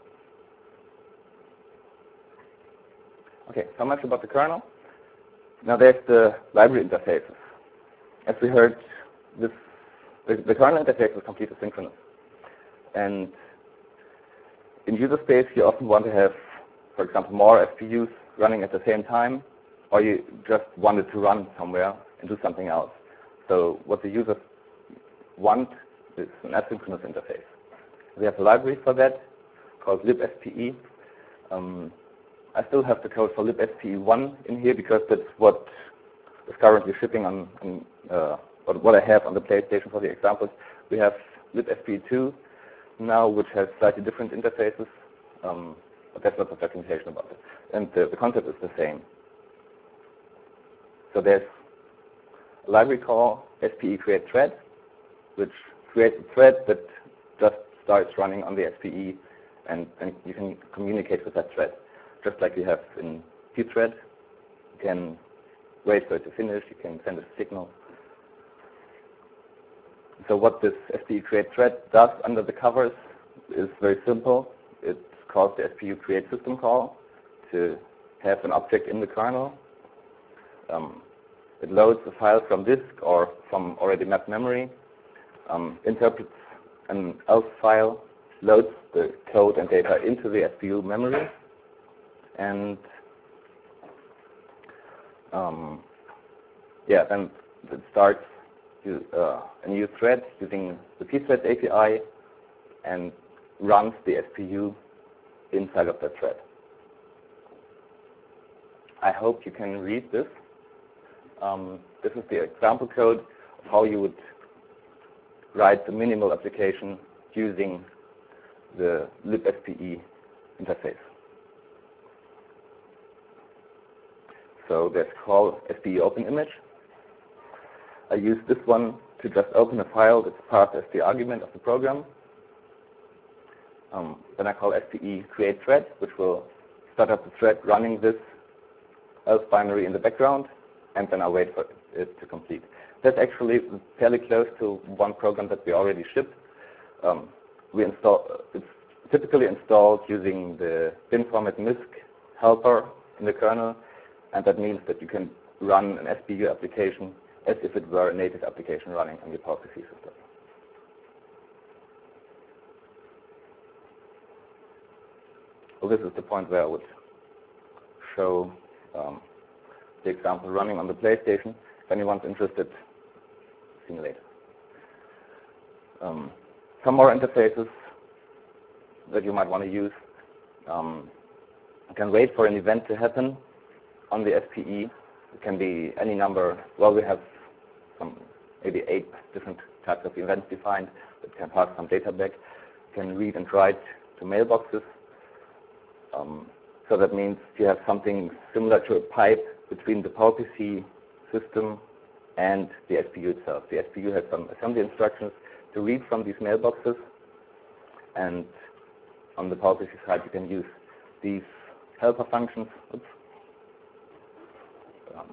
Okay, so much about the kernel. Now there's the library interfaces. As we heard, this The, the kernel interface is completely synchronous. And in user space, you often want to have, for example, more S P Us running at the same time, or you just wanted to run somewhere and do something else. So what the users want is an asynchronous interface. We have a library for that called libspe. Um, I still have the code for libspe one in here because that's what is currently shipping on, on uh, what I have on the PlayStation for the examples. We have libspe two now, which has slightly different interfaces, um, but that's not the documentation about it. And the, the concept is the same. So there's a library called spe create thread, which creates a thread that just starts running on the S P E, and, and you can communicate with that thread, just like you have in pthread. You can wait for it to finish. You can send a signal. So what this spe create thread does under the covers is very simple. It calls the S P U create system call to have an object in the kernel. Um, it loads a file from disk or from already mapped memory, um, interprets an else file, loads the code and data into the S P U memory, and um, yeah, then it starts Uh, a new thread using the pthread A P I and runs the S P U inside of that thread. I hope you can read this. Um, this is the example code of how you would write the minimal application using the libspe interface. So there's call spe open image. I use this one to just open a file that's passed as the argument of the program. Um, then I call spe create thread, which will start up the thread running this else binary in the background, and then I wait for it to complete. That's actually fairly close to one program that we already shipped. Um, we install, it's typically installed using the bin format misc helper in the kernel, and that means that you can run an S P U application as if it were a native application running on your PowerPC system. Well, this is the point where I would show um, the example running on the PlayStation. If anyone's interested, see me later. Um, some more interfaces. that you might want to use. Um, you can wait for an event to happen on the S P E. It can be any number. Well, we have some maybe eight different types of events defined that can pass some data back. You can read and write to mailboxes. Um, so that means you have something similar to a pipe between the PowerPC system and the S P U itself. The S P U has some assembly instructions to read from these mailboxes, and on the PowerPC side you can use these helper functions, oops, um,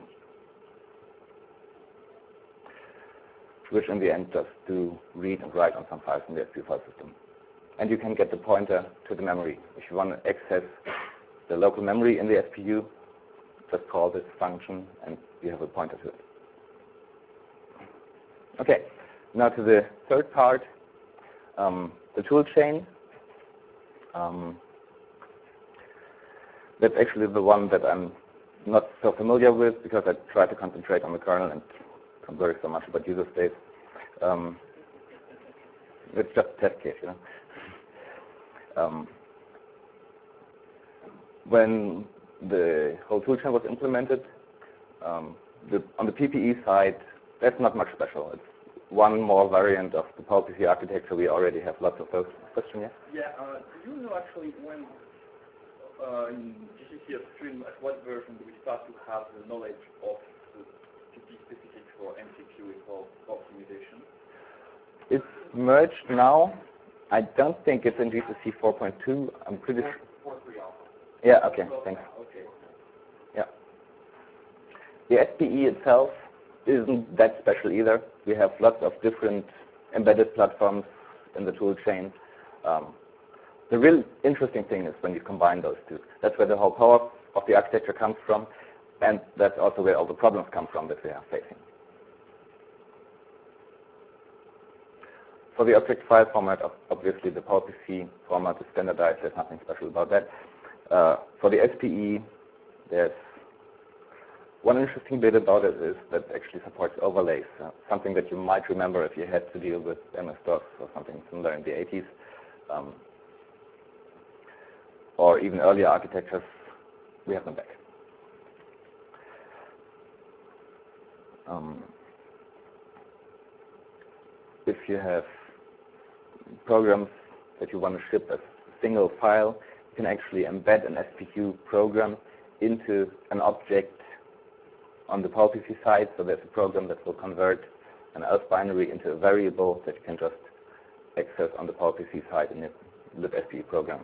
which in the end just do read and write on some files in the S P U file system. And you can get the pointer to the memory. If you want to access the local memory in the S P U, just call this function and you have a pointer to it. Okay, now to the third part, um, the tool chain. Um, that's actually the one that I'm not so familiar with because I try to concentrate on the kernel and don't worry so much about user space. Um, it's just a test case, you know. Um, when the whole toolchain was implemented, um, the, on the P P E side, that's not much special. It's one more variant of the PowerPC architecture. We already have lots of those. Question, yeah? Yeah, uh, do you know actually when uh, in G C C upstream, at what version do we start to have the knowledge of the P P specific for M C Q for optimization? It's merged now. I don't think it's in G C C four point two. I'm pretty sure. four point three alpha. Yeah, okay, thanks. Okay. Yeah. The S P E itself isn't that special either. We have lots of different embedded platforms in the tool chain. Um, the real interesting thing is when you combine those two. That's where the whole power of the architecture comes from, and that's also where all the problems come from that we are facing. For the object file format, obviously the PowerPC format is standardized. There's nothing special about that. Uh, for the S P E, there's one interesting bit about it is that it actually supports overlays, uh, something that you might remember if you had to deal with M S DOS or something similar in the eighties. Um, or even earlier architectures, we have them back. Um, if you have programs that you want to ship as a single file, you can actually embed an S P U program into an object on the PowerPC side, so there's a program that will convert an ELF binary into a variable that you can just access on the PowerPC side in the libSPE program.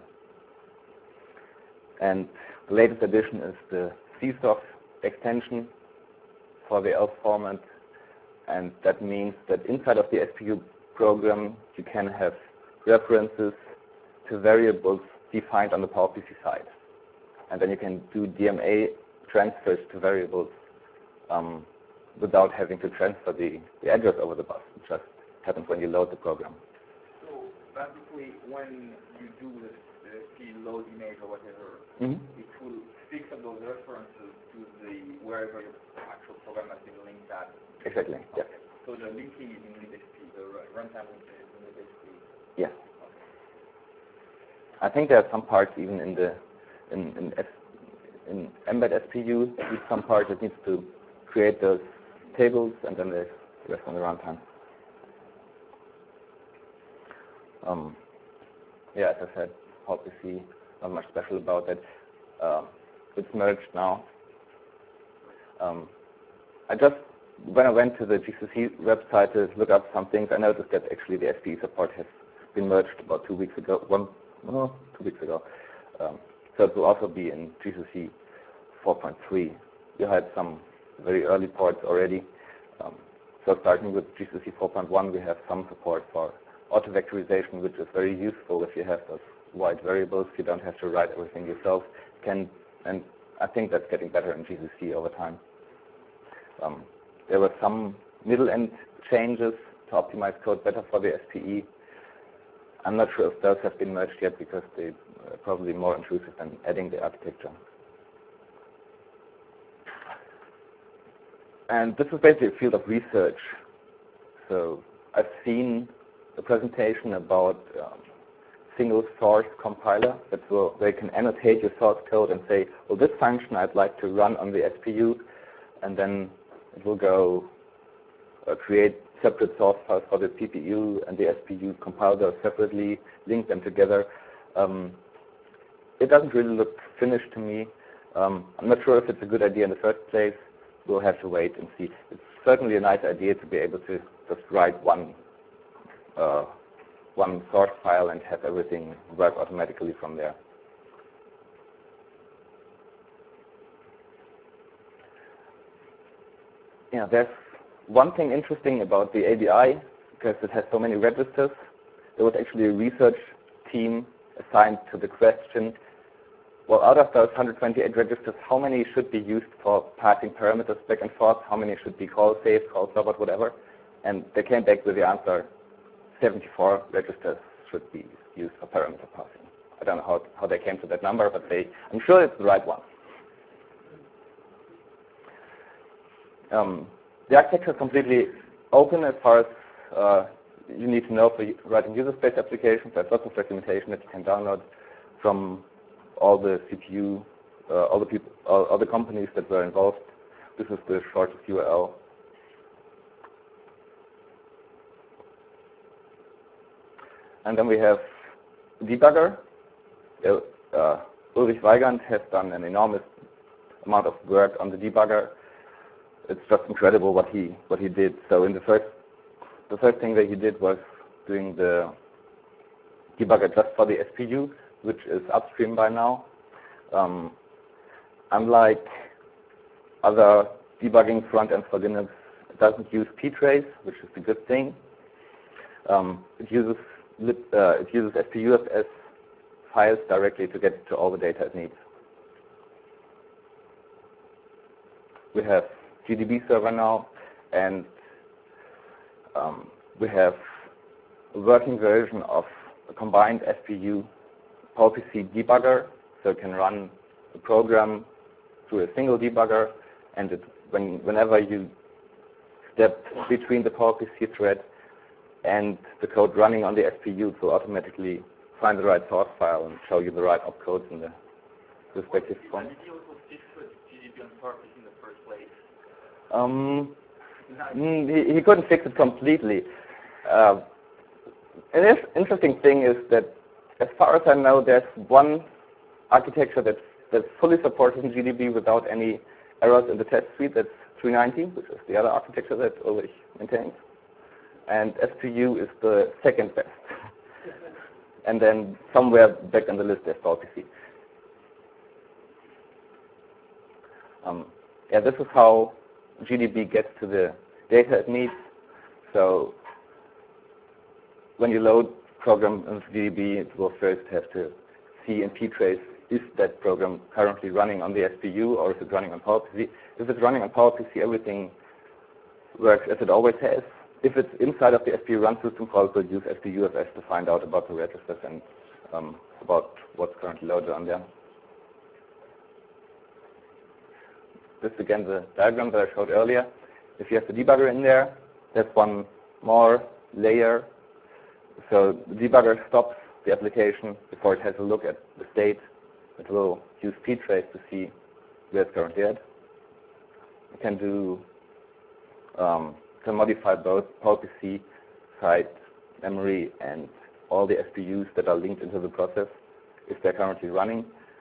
And the latest addition is the C soft extension for the ELF format, and that means that inside of the S P U program you can have references to variables defined on the PowerPC side. And then you can do D M A transfers to variables um, without having to transfer the, the address over the bus. It just happens when you load the program. So basically, when you do the, the S P load image or whatever, mm-hmm. it will fix up those references to the wherever your actual program has been linked at. Exactly. Okay. Yeah. So the linking is in libSPE, the runtime is in libSPE. Yeah. I think there are some parts even in the in in, F, in Mbed S P U, there's some part that needs to create those tables, and then there's the rest on the runtime. Um, yeah, as I said, PowerPC, not much special about it. Uh, it's merged now. Um, I just, when I went to the G C C website to look up some things, I noticed that actually the S P E support has been merged about two weeks ago. One, oh, two weeks ago. Um, so it will also be in G C C four point three. You had some very early ports already. Um, so starting with G C C four point one, we have some support for auto-vectorization, which is very useful if you have those wide variables. You don't have to write everything yourself. Can and I think that's getting better in G C C over time. Um, there were some middle-end changes to optimize code better for the S P E. I'm not sure if those have been merged yet because they're probably more intrusive than adding the architecture. And this is basically a field of research. So I've seen a presentation about um, single source compiler that will, they can annotate your source code and say, well, this function I'd like to run on the S P U, and then it will go uh, create separate source files for the C P U and the S P U, compile those separately, link them together. Um, it doesn't really look finished to me. Um, I'm not sure if it's a good idea in the first place. We'll have to wait and see. It's certainly a nice idea to be able to just write one uh, one source file and have everything work automatically from there. Yeah, there's one thing interesting about the A B I, because it has so many registers. There was actually a research team assigned to the question, well, out of those one hundred twenty-eight registers, how many should be used for passing parameters back and forth? How many should be call safe, call forward, whatever? And they came back with the answer, seventy-four registers should be used for parameter passing. I don't know how, how they came to that number, but they, I'm sure it's the right one. Um, the architecture is completely open as far as uh, you need to know for writing user space applications. There's lots of documentation that you can download from all the C P U, uh, all the people, all, all the companies that were involved. This is the shortest U R L. And then we have debugger. Uh, uh, Ulrich Weigand has done an enormous amount of work on the debugger. It's just incredible what he what he did. So in the first the first thing that he did was doing the debugger just for the S P U, which is upstream by now. Um, unlike other debugging front ends for Linux, it doesn't use ptrace, which is a good thing. Um, it uses lib, uh, it uses S P U F S files directly to get to all the data it needs. We have G D B server now, and um, we have a working version of a combined S P U PowerPC debugger, so it can run the program through a single debugger, and it, when, whenever you step between the PowerPC thread and the code running on the S P U, it will automatically find the right source file and show you the right opcodes in the respective font. Did you also fix G D B on purpose in the first place? Um, he, he couldn't fix it completely. Uh, an interesting thing is that, as far as I know, there's one architecture that's, that's fully supported in G D B without any errors in the test suite. That's three ninety, which is the other architecture that Ulrich maintains. And S P U is the second best. And then somewhere back on the list there's PowerPC. Um, yeah, this is how G D B gets to the data it needs. So when you load program into G D B, it will first have to see in ptrace, is that program currently running on the S P U or is it running on PowerPC? If it's running on PowerPC, everything works as it always has. If it's inside of the S P U run system call, we'll use S P U F S to find out about the registers and um, about what's currently loaded on there. This is again the diagram that I showed earlier. If you have the debugger in there, that's one more layer. So the debugger stops the application before it has a look at the state. It will use ptrace to see where it's currently at. It can do um, can modify both PowerPC site memory and all the S P Us that are linked into the process if they're currently running.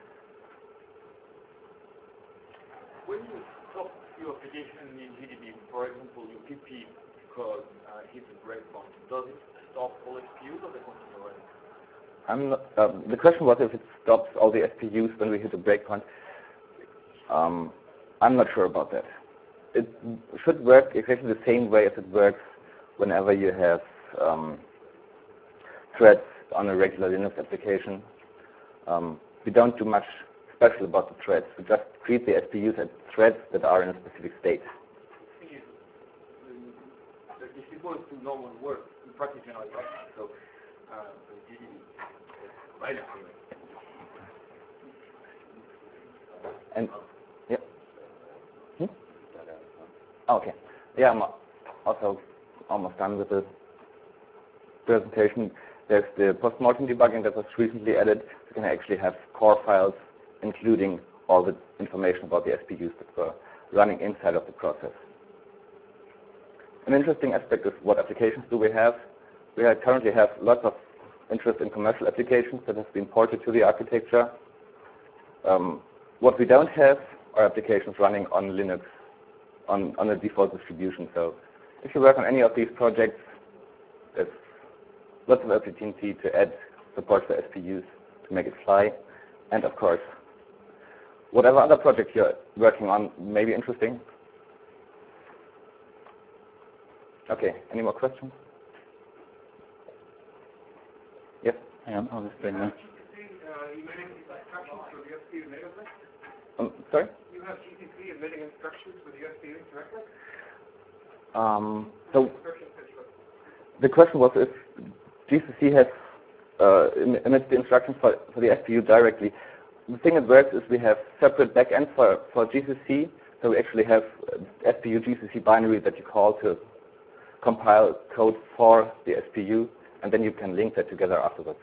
When you stop your application in G D B, for example, your P P code uh, hits a breakpoint, does it stop all S P Us or does it continue running? I'm not, um, the question was if it stops all the S P Us when we hit a breakpoint. Um, I'm not sure about that. It should work exactly the same way as it works whenever you have um, threads on a regular Linux application. Um, we don't do much special about the threads. We just treat the S P Us as threads that are in a specific state. The thing is, um, it's supposed to normal work in practice generally, right? So, uh, G D B, right now, anyway. And yeah. Hmm? Okay. Yeah, I'm also almost done with the presentation. There's the post-mortem debugging that was recently added. You can actually have core files including all the information about the S P Us that were running inside of the process. An interesting aspect is what applications do we have. We have currently have lots of interest in commercial applications that have been ported to the architecture. Um, what we don't have are applications running on Linux, on, on a default distribution. So if you work on any of these projects, there's lots of opportunity to add support for S P Us to make it fly. And of course, whatever other project you're working on may be interesting. Okay, any more questions? Yes? Hang on, I'll just bring that. Um, sorry? You have G C C emitting instructions for the S P Us directly? Um, so the question was if G C C has uh, emits the instructions for, for the S P U directly. The thing that works is we have separate backends for, for G C C. So we actually have S P U G C C binary that you call to compile code for the S P U, and then you can link that together afterwards.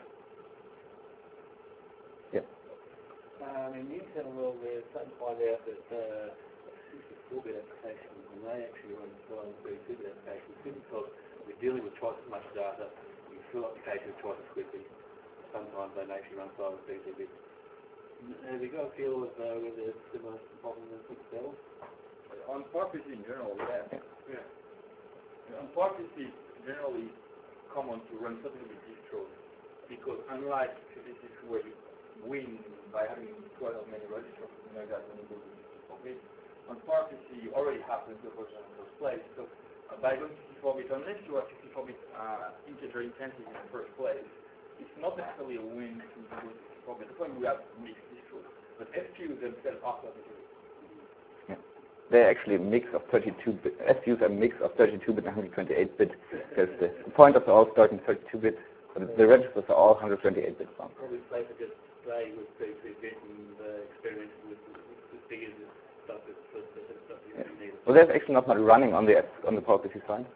Yeah. Um, in the internal world, we're starting to find out that uh, sixty-four bit applications, and they actually run on thirty-two bit applications, simply because we're dealing with twice as much data. We fill applications twice as quickly. Sometimes they actually run five or thirty bit. Have you got a feel of uh, whether it's similar problem as Excel? On PowerPC in general, yeah. Yeah. yeah. On PowerPC, generally common to run something with distros, because unlike P C C where you win by having quite as many registers, something like that when you go to sixty-four bit, on PowerPC you already have the version in the first place. So uh, by going to sixty-four bit, unless you are sixty-four bit uh, integer intensive in the first place, it's not necessarily a win to go to sixty-four bit. That's why we have mixed distros. But S P Us themselves are thirty-two bit. Yeah. They're actually a mix of thirty-two bit. S P Us are a mix of thirty-two bit and one hundred twenty-eight bit. Because the, the pointers are all starting thirty-two bit, but the registers are all one hundred twenty-eight bit long. Probably safer just play with thirty-two bit and uh, experimenting with the figures and stuff that's that stuff you Yeah. really need. Well, there's actually not much running on the on the PowerPC side.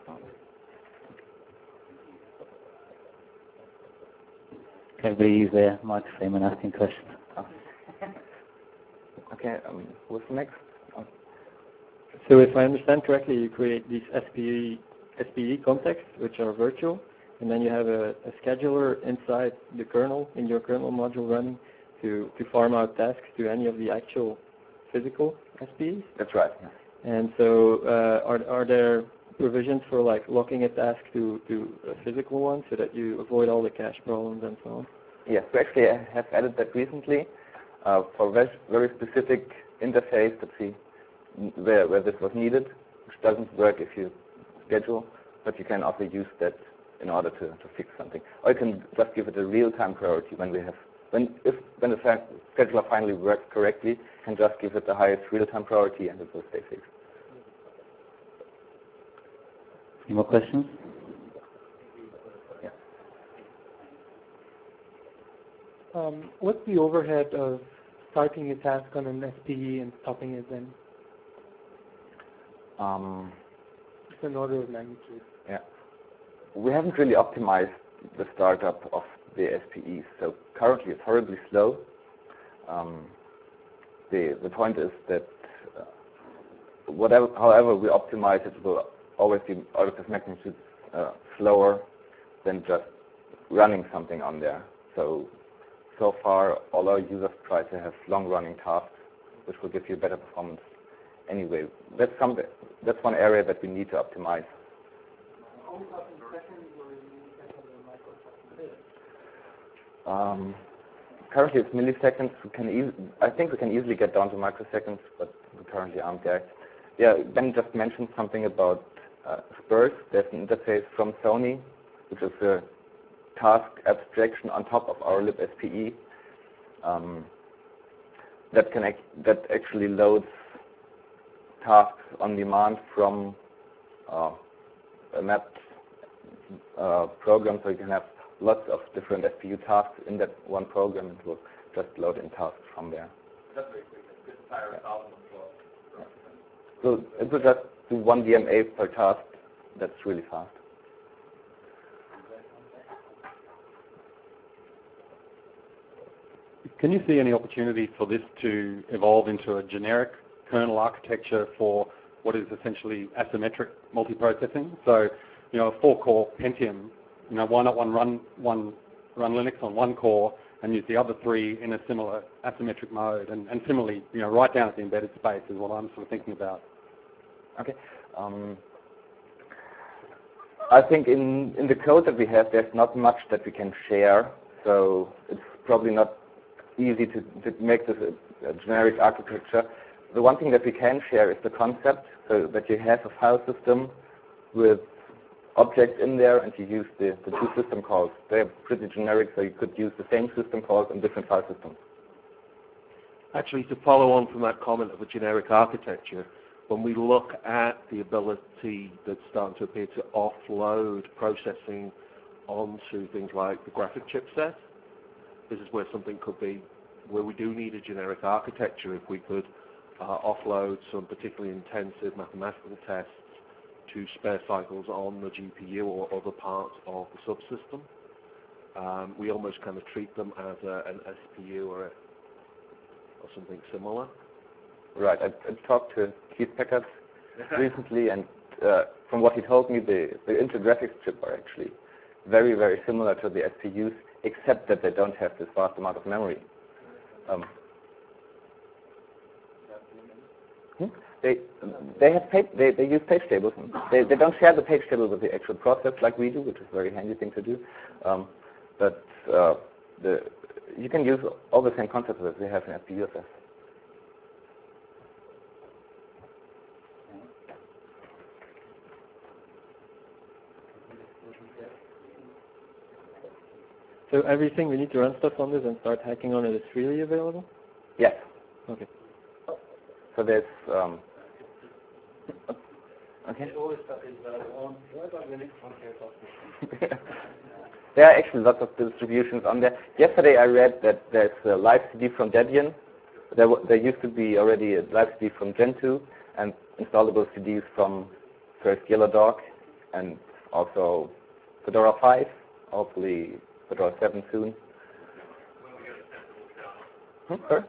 Can everybody use their microphone when asking questions? Oh. Okay, um, what's next? Oh. So if I understand correctly, you create these S P E, S P E contexts, which are virtual, and then you have a, a scheduler inside the kernel, in your kernel module running, to, to farm out tasks to any of the actual physical S P Es? That's right. Yeah. And so uh, are, are there provisions for like locking a task to, to a physical one so that you avoid all the cache problems and so on? Yes, we actually have added that recently uh, for very, very specific interface that we, where, where this was needed, which doesn't work if you schedule, but you can also use that in order to, to fix something. Or you can just give it a real-time priority when we have, when if when the scheduler finally works correctly, you can just give it the highest real-time priority and it will stay fixed. Any more questions? Yeah. Um, what's the overhead of starting a task on an S P E and stopping it then? Um, It's an order of magnitude. Yeah. We haven't really optimized the startup of the S P Es, so currently it's horribly slow. Um, the the point is that uh, whatever, however we optimize it, will always be order of magnitude uh, slower than just running something on there. So so far, all our users try to have long-running tasks, which will give you better performance. Anyway, that's something. That's one area that we need to optimize. Um, currently it's milliseconds. We can e I think we can easily get down to microseconds, but we currently aren't there. Yeah, Ben just mentioned something about uh, Spurs. There's an interface from Sony, which is a task abstraction on top of our libSPE um, that can ac that actually loads tasks on demand from uh, a mapped uh, program, so you can have lots of different S P U tasks in that one program. It will just load in tasks from there. That's very quick. It's just higher a thousand of Yeah. So it will just do one D M A per task. That's really fast. Can you see any opportunity for this to evolve into a generic kernel architecture for what is essentially asymmetric multiprocessing? So, you know, a four-core Pentium, you know, why not one run one run Linux on one core and use the other three in a similar asymmetric mode? And, and similarly, you know, right down at the embedded space is what I'm sort of thinking about. Okay. Um, I think in, in the code that we have, there's not much that we can share, so it's probably not easy to, to make this a, a generic architecture. The one thing that we can share is the concept, so that you have a file system with objects in there and you use the, the two system calls. They're pretty generic, so you could use the same system calls in different file systems. Actually, to follow on from that comment of a generic architecture, when we look at the ability that's starting to appear to offload processing onto things like the graphic chipset, this is where something could be, where we do need a generic architecture if we could uh, offload some particularly intensive mathematical tests to spare cycles on the G P U or other parts of the subsystem. Um, we almost kind of treat them as a, an S P U or, a, or something similar. Right. I, I talked to Keith Packard recently, and uh, from what he told me, the, the Intel graphics chip are actually very, very similar to the S P Us, except that they don't have this vast amount of memory. Um, hmm? They they have page, they they use page tables. They they don't share the page table with the actual process like we do, which is a very handy thing to do. Um, but uh, the you can use all the same concepts that we have in S P U S S. So everything we need to run stuff on this and start hacking on it is freely available? Yes. Okay. So there's um, okay. All this stuff is available on. Why about Linux on There are actually lots of distributions on there. Yesterday I read that there's a live C D from Debian. There, w there used to be already a live C D from Gentoo and installable C Ds from first Yellow Dog and also Fedora five, hopefully Fedora seven soon. Hmm? Sorry?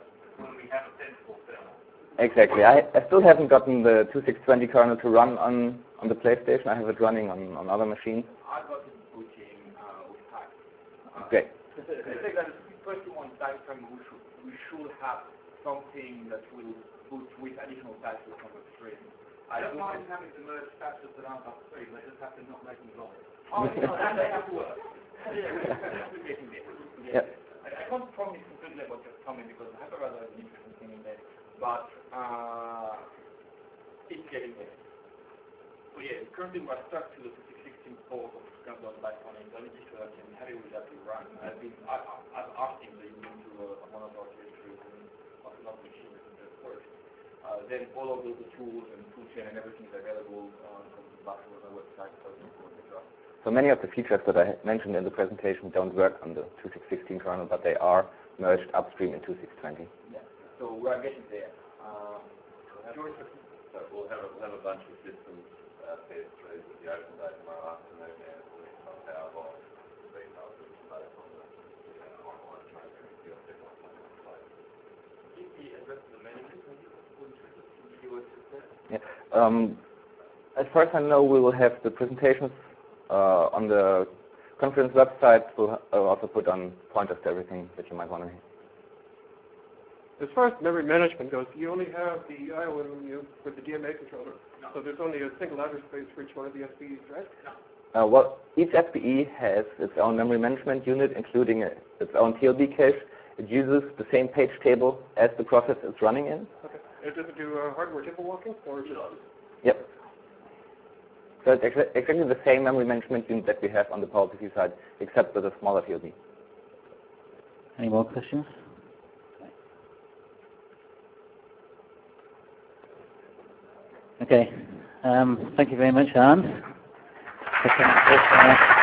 Exactly. I, I still haven't gotten the twenty-six twenty kernel to run on, on the PlayStation. I have it running on, on other machines. I got it booting uh, with Hack. Uh, Great. I think that first one diagram we should, we should have something that will boot with additional patches on the screen. I don't mind having to merge patches that aren't upstream, they just have to not make them wrong. Oh, no, and they have to work. Yeah, we're getting there. Yeah. I, I can't promise completely what just coming because I have a rather interesting thing in there. But uh, it's getting there. So yeah, currently we're stuck to the twenty sixteen port of Scramble Life on it, only just so I can have it with that to run. I've been, I, I, I've asked him to use into uh, one of our directories and of another machine that does work. Uh, then all of the, the tools and toolchain and everything is available um, from the back of the website, so et cetera. So many of the features that I mentioned in the presentation don't work on the twenty-six sixteen kernel, but they are merged upstream in twenty-six twenty. Yeah. So we are getting there. Um, so we'll have a, we'll have a bunch of systems uh, test through with the open day tomorrow afternoon and we'll have some PowerBox details based on the uh, online training and you'll set up something in place. Give the address of the management, would you Yeah. Um, as far as I know, we will have the presentations uh, on the conference website. We'll uh, also put on pointers to everything that you might want to hear. As far as memory management goes, you only have the I O M U with the D M A controller. No. So there's only a single address space for each one of the S P Es, right? No. Uh, well, each S P E has its own memory management unit, including a, its own T L B cache. It uses the same page table as the process it's running in. Okay. It doesn't do uh, hardware table walking, or just? Yep. So it's exa exactly the same memory management unit that we have on the PowerPC side, except with a smaller T L B. Any more questions? Okay. Um, thank you very much, Hans.